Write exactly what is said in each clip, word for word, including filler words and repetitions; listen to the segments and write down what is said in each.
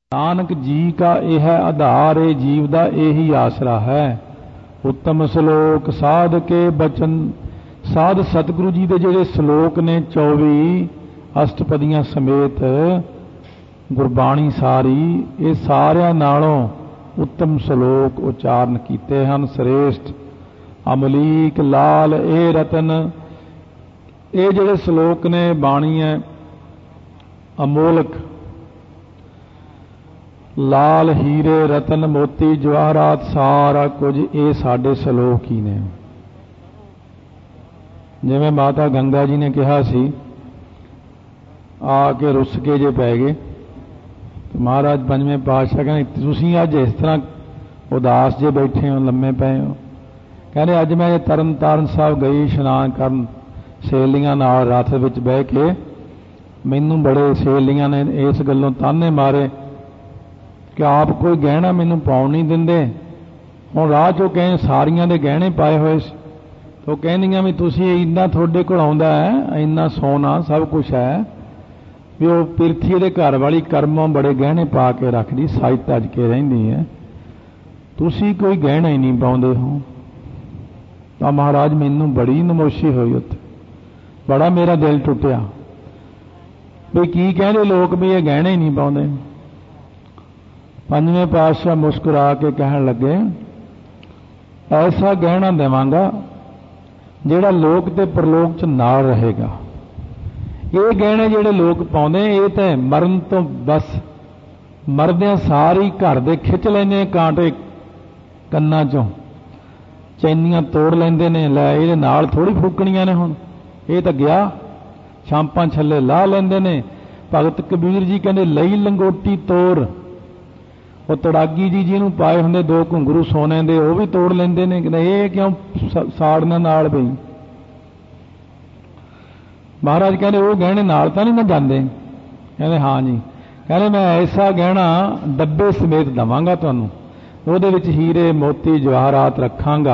नानक जी का यह आधार है, जीव का यही आसरा है। उत्तम श्लोक साध के बचन, साध सतगुरु जी के ਜਿਹੜੇ श्लोक ने चौबी अष्टपदियां समेत गुरबाणी सारी, ये सारिਆਂ नालों उत्तम श्लोक उच्चारण किए हैं। श्रेष्ठ अमलीक लाल ए रतन, ये ਜਿਹੜੇ श्लोक ने बाणी है अमोलक, लाल हीरे रतन मोती जवाहरात सारा कुछ ये साडे सलोक ही ने। जिवें माता गंगा जी ने कहा सी आके रुस के जे पै गए, तो महाराज पंजवें पातशाह कहते तुसीं अज इस तरह उदास जे बैठे हो, लम्मे पे हो। कहते अज मैं तरन तारण साहब गई इशनान करन, सहेलियां नाल रथ विच बह के मैनूं बड़े सहेलियां ने इस गल्लों ताने मारे कि आप कोई गहना मैनू पाउण नहीं दिंदे। हुण राह चों कहें सारियां दे गहने पाए हुए, तो कहंदियां भी तुसीं इन्ना तुहाडे कोल आउंदा है, इन्ना सोना सब कुछ है, भी वो पिरथी दे घर वाली कर्मों बड़े गहने पा के रखदी, सज तज के रहिंदी है, तुसीं कोई गहना ही नहीं पाउंदे हो। तो महाराज मैनू बड़ी नमोशी हुई, उत्थे बड़ा मेरा दिल टुटिया भी की कहंदे लोग भी ये गहने ही नहीं पाउंदे। पंजवें पातशाह मुस्कुरा के कहन लगे ऐसा गहना देवांगा जिहड़ा लोक ते परलोक च नाल रहेगा। ये गहने जिहड़े लोग पाउंदे ये तो मरण तो बस मरदियां सारी घर दे खिच लैंदे कांटे कन्नां चों, चैनियां तोड़ लैंदे ने, लै इहदे नाल थोड़ी फूकणियां ने, हुण ये तो गया, छांपां छल्ले ला लैंदे ने। भगत कबीर जी कहंदे लई लंगोटी तोड़, वो तड़ागी जी जिन्होंने पाए होंगे दो घुंघरू सोने दे वो भी तोड़ लेंदे ने, कि ये क्यों साड़ना नाल पई। महाराज कहते वो गहने नाल तां नहीं ना जांदे? कहते हाँ जी। कहते मैं ऐसा गहना डब्बे समेत दवांगा तुहानूं, ਉਹਦੇ ਵਿੱਚ हीरे मोती जवाहरात रखांगा।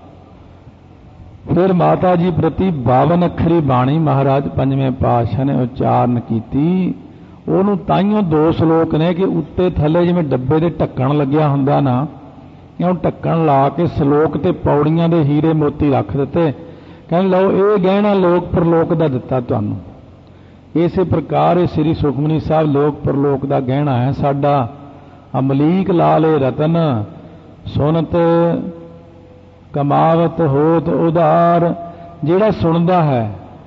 फिर माता जी प्रति बावन अखरी बाणी महाराज पंजवें पातशाह ने उच्चारण की। ਉਹਨੂੰ ਤਾਈਓ ਦੋ ਸ਼ਲੋਕ ਨੇ कि उत्ते थले जिवें डब्बे दे ढक्कण लग्या हुंदा ना, इउं ढक्कण ला के श्लोक ते पौड़ियां दे हीरे मोती रख दिते, कहण लो ये गहना लोक परलोक दा दिता तुहानूं। इसे प्रकार ये श्री सुखमनी साहब लोक परलोक दा गहना है साडा। अमलीक लाल रतन सुनत कमावत होत उदार, जिहड़ा सुनदा है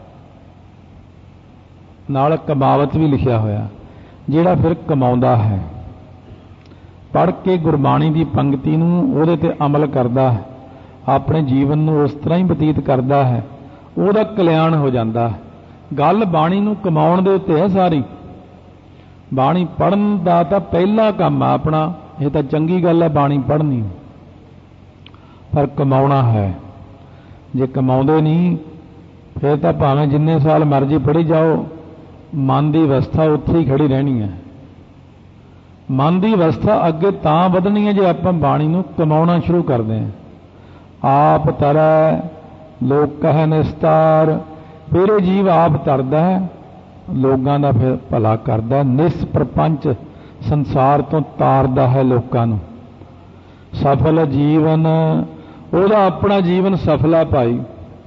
नाल कमावत भी लिखिया होया, जिहड़ा फिर कमाउंदा है, पढ़ के गुरबाणी की पंक्ति नूं उहदे ते अमल करदा है, अपने जीवन नूं उस तरह ही बतीत करदा है, उहदा कल्याण हो जाता है। गल बाणी नूं कमाउण दे उत्ते है सारी। बाणी पढ़न दा तां पहला काम है अपना, ये तां चंगी गल है बाणी पढ़नी, पर कमाउणा है। जे कमाउंदे नहीं फिर तां भावें जिन्ने साल मर्जी पढ़ी जाओ, मन की अवस्था उत्थे ही खड़ी रहनी है। मन की अवस्था अगे तां वधनी है जे आपां बाणी नूं कमाउणा शुरू करते हैं। आप तरੈ लोक कह निस्तार, फिर ये जीव आप तरदा है, लोगों का फिर भला करदा, निष्प्रपंच संसार तो तारदा है लोगों नूं। सफल जीवन ਉਹਦਾ अपना जीवन सफला पाई।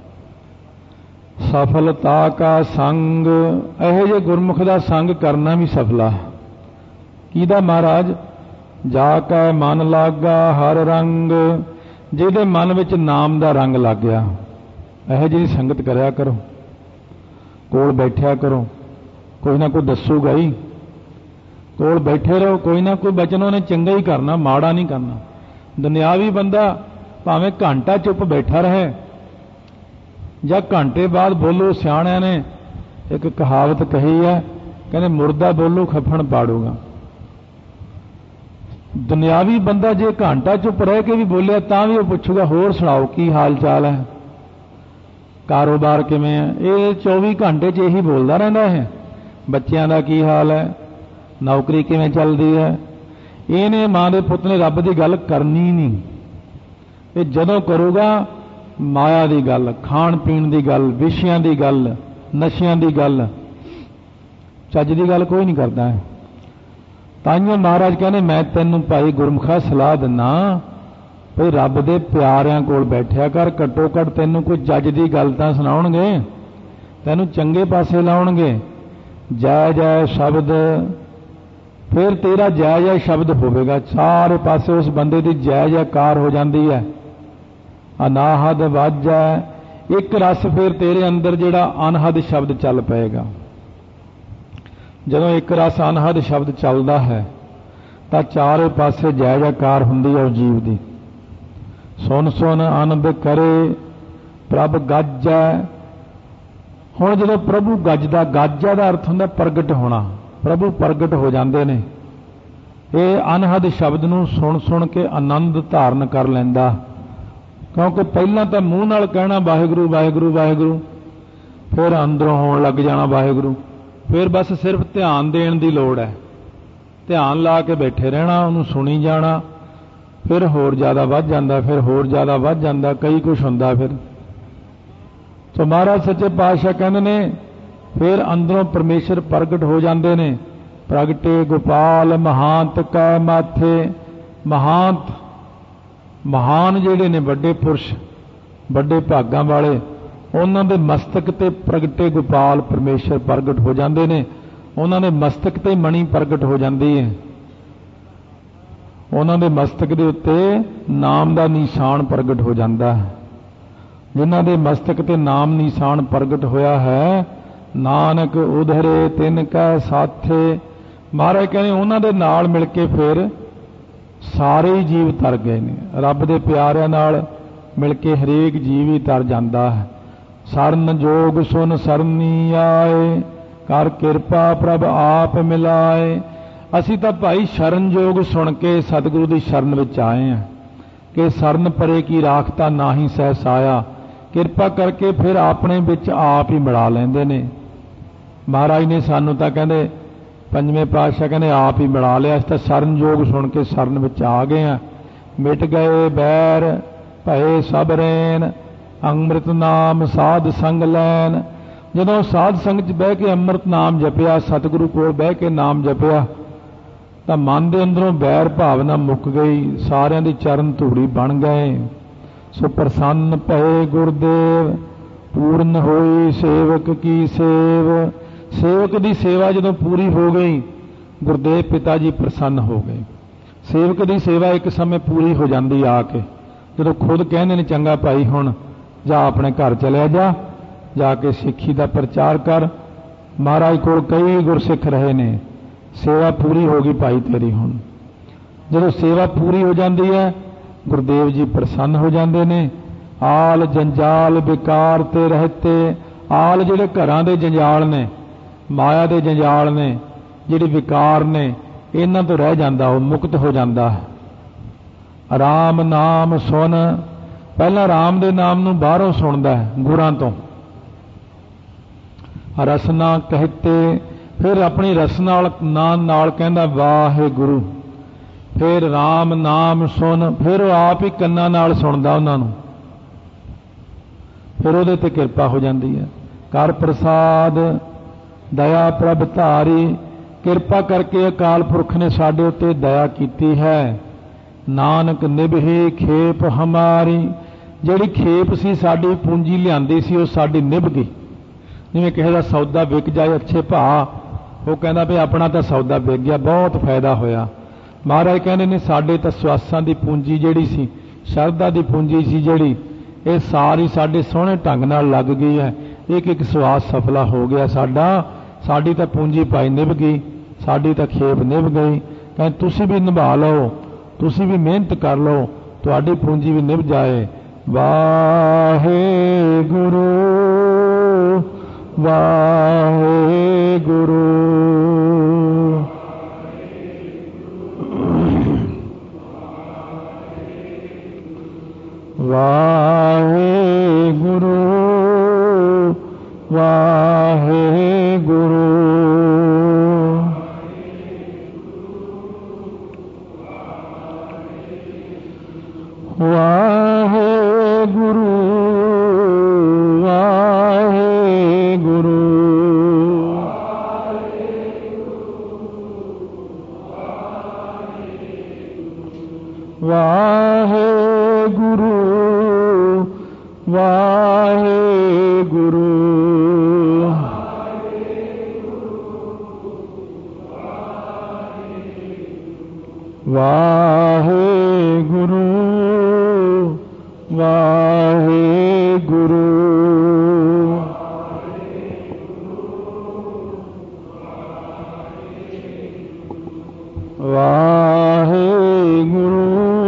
सफलता का संग, ਇਹੋ ਜਿਹੇ गुरमुख का संग करना भी सफला है। किहदा महाराज? जा कै मन लागा हर रंग, जिहदे मन विच नाम का रंग लग गया, ਇਹੋ ਜਿਹੀ संगत करया करो, कोल बैठिया करो, कोई ना कोई दसूगा ही, कोल बैठे रहो, कोई ना कोई बचन उन्हें चंगा ही करना, माड़ा नहीं करना। दुनियावी बंदा भावें घंटा चुप बैठा रहे या घंटे बाद बोलो, सियाणिਆਂ ने एक कहावत कही है, कहते मुर्दा बोलो खफन पाड़ूगा। दुनियावी बंदा जे घंटा चुप रह के भी बोलिया तां भी वो पूछूगा होर सुनाओ की हाल चाल है, कारोबार किवें है। ये चौबी घंटे च यही बोलता रहता है, बच्चों का की हाल है, नौकरी किवें चलती है। इहने मां दे पुत ने रब की गल करनी नहीं। ये जदों करूगा माया की गल, खाण पीण की गल, विषयां की गल, नशियां की गल, ਚੱਜ ਦੀ गल कोई नहीं करता है। ताइयों महाराज कहने मैं तेनों भाई गुरमुखा सलाह दिना भाई रब दे प्यारियां कोल बैठिया कर, घट्टो घट तैनूं कोई जज दी गल तां सुणाउणगे, तैनूं चंगे पासे लाउणगे। जय जय शब्द, फिर तेरा जय जय शब्द होवेगा, सारे पासे उस बंदे दी जय जयकार हो जाती है। अनाहद वाजै, एक रस फिर तेरे अंदर जिहड़ा अनहद शब्द चल पएगा। जदों एक रस अनहद शब्द चलता है तो चारे पासे जय जयकार हुंदी है उस जीव की। सुन सुन आनंद करे प्रभ गजै। हुण जदों प्रभु गजदा, गजै दा अर्थ हुंदा प्रगट होना, प्रभु प्रगट हो जाते ने। ये अनहद शब्द नूं सुन सुन के आनंद धारण कर लैंदा, क्योंकि पहलां तां मूँह नाल कहना वाहिगुरू वाहिगुरू वाहिगुरू, फिर अंदरों होण लग जाना वाहिगुरू, फिर बस सिर्फ ध्यान देण दी लोड़ है, ध्यान ला के बैठे रहना, उन्होंने सुनी जाना, फिर होर ज़्यादा वध जाता, फिर होर ज़्यादा वध जाता, कई कुछ हुंदा। फिर तो महाराज सच्चे पातशाह कहंदे ने फिर अंदरों परमेश्वर प्रगट हो जाते ने। प्रगटे गोपाल महांत कै माथे। महांत महान जिहड़े ने वड्डे पुरुष, वड्डे भागां वाले, उन्हां दे मस्तक ते प्रगटे गोपाल परमेश्वर प्रगट हो जाते ने। उन्हां दे मस्तक ते मणि प्रगट हो जाती है, उन्हां दे मस्तक दे उत्ते नाम दा निशान प्रगट हो जाता है। जिन्हां दे मस्तक ते नाम निशान प्रगट होया है, नानक उधरे तिन कै साथे। महाराज कहने उन्हां दे नाल मिल के फिर सारे ही जीव तर गए ने। रब दे प्यारिਆਂ नाल मिल के हरेक जीव ही तर जाता है। सरन जोग सुन सरनी आए, कर किरपा प्रभ आप मिलाए। असी तो भाई शरण जोग सुन के सतगुरु की शरण विच आए हैं कि सरन परे की राखता ना ही सहसाया, किरपा करके फिर अपने विच आप ही मिला लेंदे ने। महाराज ने सानू तां कहंदे पंजवें पातशाह कहंदे आप ही मिला लिया, असीं तां शरण जोग सुन के शरण विच आ गए हैं। मिट गए बैर भए सब रैन, अंमृत नाम साध संग लैन। जदों साध संग च बह के अंमृत नाम जपिया, सतगुरु कोल बह के नाम जपिया, तो मन के अंदरों बैर भावना मुक गई, सारियां दी चरण धूड़ी बन गए। सो प्रसन्न भए गुरदेव, पूर्ण होई सेवक की सेव। सेवक की सेवा जदों पूरी हो गई, गुरदेव पिता जी प्रसन्न हो गए। सेवक की सेवा एक समय पूरी हो जाती आके, जदों खुद कहने ने चंगा भाई हुण जा अपने घर चलिया जा, जाके सिੱਖੀ का प्रचार कर। महाराज कोल कई गुरसिख रहे ने, सेवा पूरी हो गई भाई तेरी। हुण जदों सेवा पूरी हो जाती है, गुरदेव जी प्रसन्न हो जाते ने। आल जंजाल विकार ते रहते। आल जिहड़े घरां दे जंजाल ने, माया दे जंजाल ने, जिहड़े विकार ने, इन्हां तो रह जाता, वो मुक्त हो जाता है। राम नाम सुन, पहला राम दे नाम नूं बाहरों सुनदा है गुरां तो। रसना कहते, फिर अपनी रसना नाल नाल कहंदा वाहिगुरू। फिर राम नाम सुन, फिर आप ही कन्ना नाल सुनदा उन्हां नूं, फिर उहदे ते किरपा हो जाती है। कर प्रसाद दया प्रभ धारी, किरपा करके अकाल पुरख ने साडे उत्ते दया कीती है। नानक निभे खेप हमारी, जिहड़ी खेप सी साडी पूंजी लिआंदी सी, वो साडी निभ गई। जिवें किसी का सौदा विक जाए अच्छे भाव, वो कहता भी अपना तो सौदा विक गया, बहुत फायदा होया। महाराज कहने ने साडे तो सवासां दी पूंजी जिहड़ी सी, शरधा दी पूंजी सी जिहड़ी, ये सारी साडे सोहणे ढंग नाल लग गई है। एक एक सवास सफला हो गया साडा, साडी तो पूंजी पाई निभ गई, साडी तो खेप निभ गई। कहते तुसी भी निभा लो, तुसी भी मेहनत कर लो, तुहाडी पूंजी भी निभ जाए। Wahe Guru Waheguru. Waheguru Waheguru. Waheguru Waheguru. Waheguru Waheguru Waheguru Waheguru Waheguru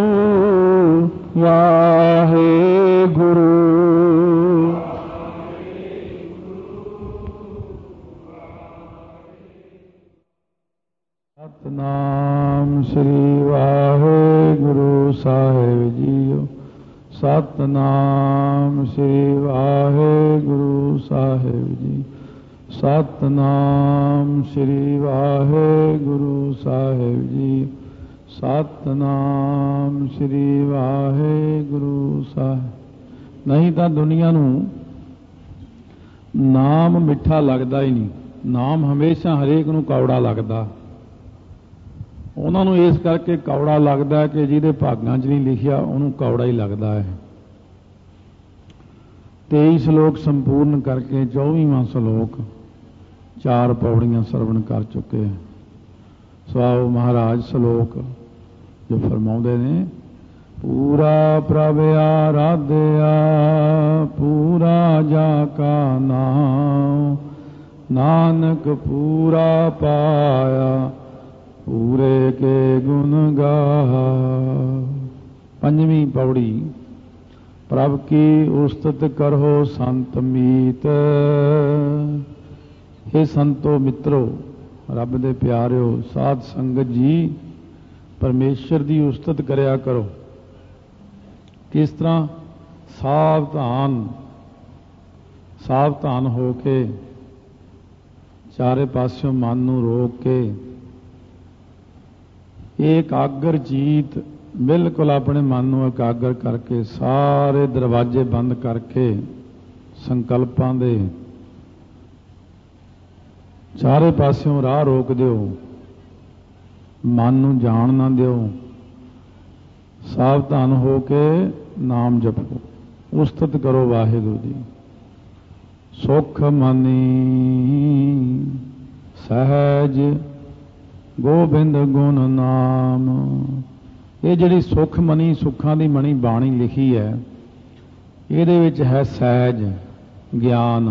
Waheguru Satnam Shri Waheguru Sahib ਜੀਓ। ਸਤਨਾਮ ਸ੍ਰੀ ਵਾਹਿਗੁਰੂ ਸਾਹਿਬ ਜੀ। ਸਤਨਾਮ ਸ੍ਰੀ ਵਾਹਿਗੁਰੂ ਸਾਹਿਬ ਜੀ। ਸਤਨਾਮ ਸ੍ਰੀ ਵਾਹਿਗੁਰੂ ਸਾਹਿਬ। ਨਹੀਂ ਤਾਂ ਦੁਨੀਆ ਨੂੰ ਨਾਮ ਮਿੱਠਾ ਲੱਗਦਾ ਹੀ ਨਹੀਂ। ਨਾਮ ਹਮੇਸ਼ਾ ਹਰੇਕ ਨੂੰ ਕੌੜਾ ਲੱਗਦਾ। ਉਹਨਾਂ ਨੂੰ ਇਸ ਕਰਕੇ ਕੌੜਾ ਲੱਗਦਾ ਕਿ ਜਿਹਦੇ ਭਾਗਾਂ 'ਚ ਨਹੀਂ ਲਿਖਿਆ ਉਹਨੂੰ ਕੌੜਾ ਹੀ ਲੱਗਦਾ ਹੈ। ਤੇਈ ਸ਼ਲੋਕ ਸੰਪੂਰਨ ਕਰਕੇ ਚੌਵੀਵਾਂ ਸ਼ਲੋਕ ਚਾਰ ਪੌੜੀਆਂ ਸਰਵਣ ਕਰ ਚੁੱਕੇ। ਸਵਾਓ ਮਹਾਰਾਜ ਸ਼ਲੋਕ ਜੋ ਫਰਮਾਉਂਦੇ ਨੇ, ਪੂਰਾ ਪ੍ਰਭ ਆਰਾਧਿਆ ਪੂਰਾ ਜਾ ਕਾ ਨਾਮ, ਨਾਨਕ ਪੂਰਾ ਪਾਇਆ ਪੂਰੇ ਕੇ ਗੁਣ ਗਾਹਾ। ਪੰਜਵੀਂ ਪੌੜੀ। ਪ੍ਰਭ ਕੀ ਉਸਤਤ ਕਰੋ ਸੰਤ ਮੀਤ। हे ਸੰਤੋ ਮਿੱਤਰੋ, ਰੱਬ ਦੇ ਪਿਆਰਿਓ, ਸਾਧ ਸੰਗਤ ਜੀ, ਪਰਮੇਸ਼ਰ ਦੀ ਉਸਤਤ ਕਰਿਆ ਕਰੋ। ਕਿਸ ਤਰ੍ਹਾਂ? ਸਾਵਧਾਨ ਸਾਵਧਾਨ ਹੋ ਕੇ, ਚਾਰੇ ਪਾਸਿਓਂ ਮਨ ਨੂੰ ਰੋਕ ਕੇ, ਇਕਾਗਰ ਚੀਤ ਬਿਲਕੁਲ ਆਪਣੇ ਮਨ ਨੂੰ ਇਕਾਗਰ ਕਰਕੇ, ਸਾਰੇ ਦਰਵਾਜ਼ੇ ਬੰਦ ਕਰਕੇ, ਸੰਕਲਪਾਂ ਦੇ ਚਾਰੇ ਪਾਸਿਓਂ ਰਾਹ ਰੋਕ ਦਿਓ, ਮਨ ਨੂੰ ਜਾਣ ਨਾ ਦਿਓ। ਸਾਵਧਾਨ ਹੋ ਕੇ ਨਾਮ ਜਪੋ, ਉਸਤਤ ਕਰੋ ਵਾਹਿਗੁਰੂ ਦੀ। ਸੁਖ ਮਨੀ ਸਹਿਜ ਗੋਬਿੰਦ ਗੁਣ ਨਾਮ। ਇਹ ਜਿਹੜੀ ਸੁਖ ਮਨੀ, ਸੁੱਖਾਂ ਦੀ ਮਣੀ ਬਾਣੀ ਲਿਖੀ ਹੈ, ਇਹਦੇ ਵਿੱਚ ਹੈ ਸਹਿਜ ਗਿਆਨ,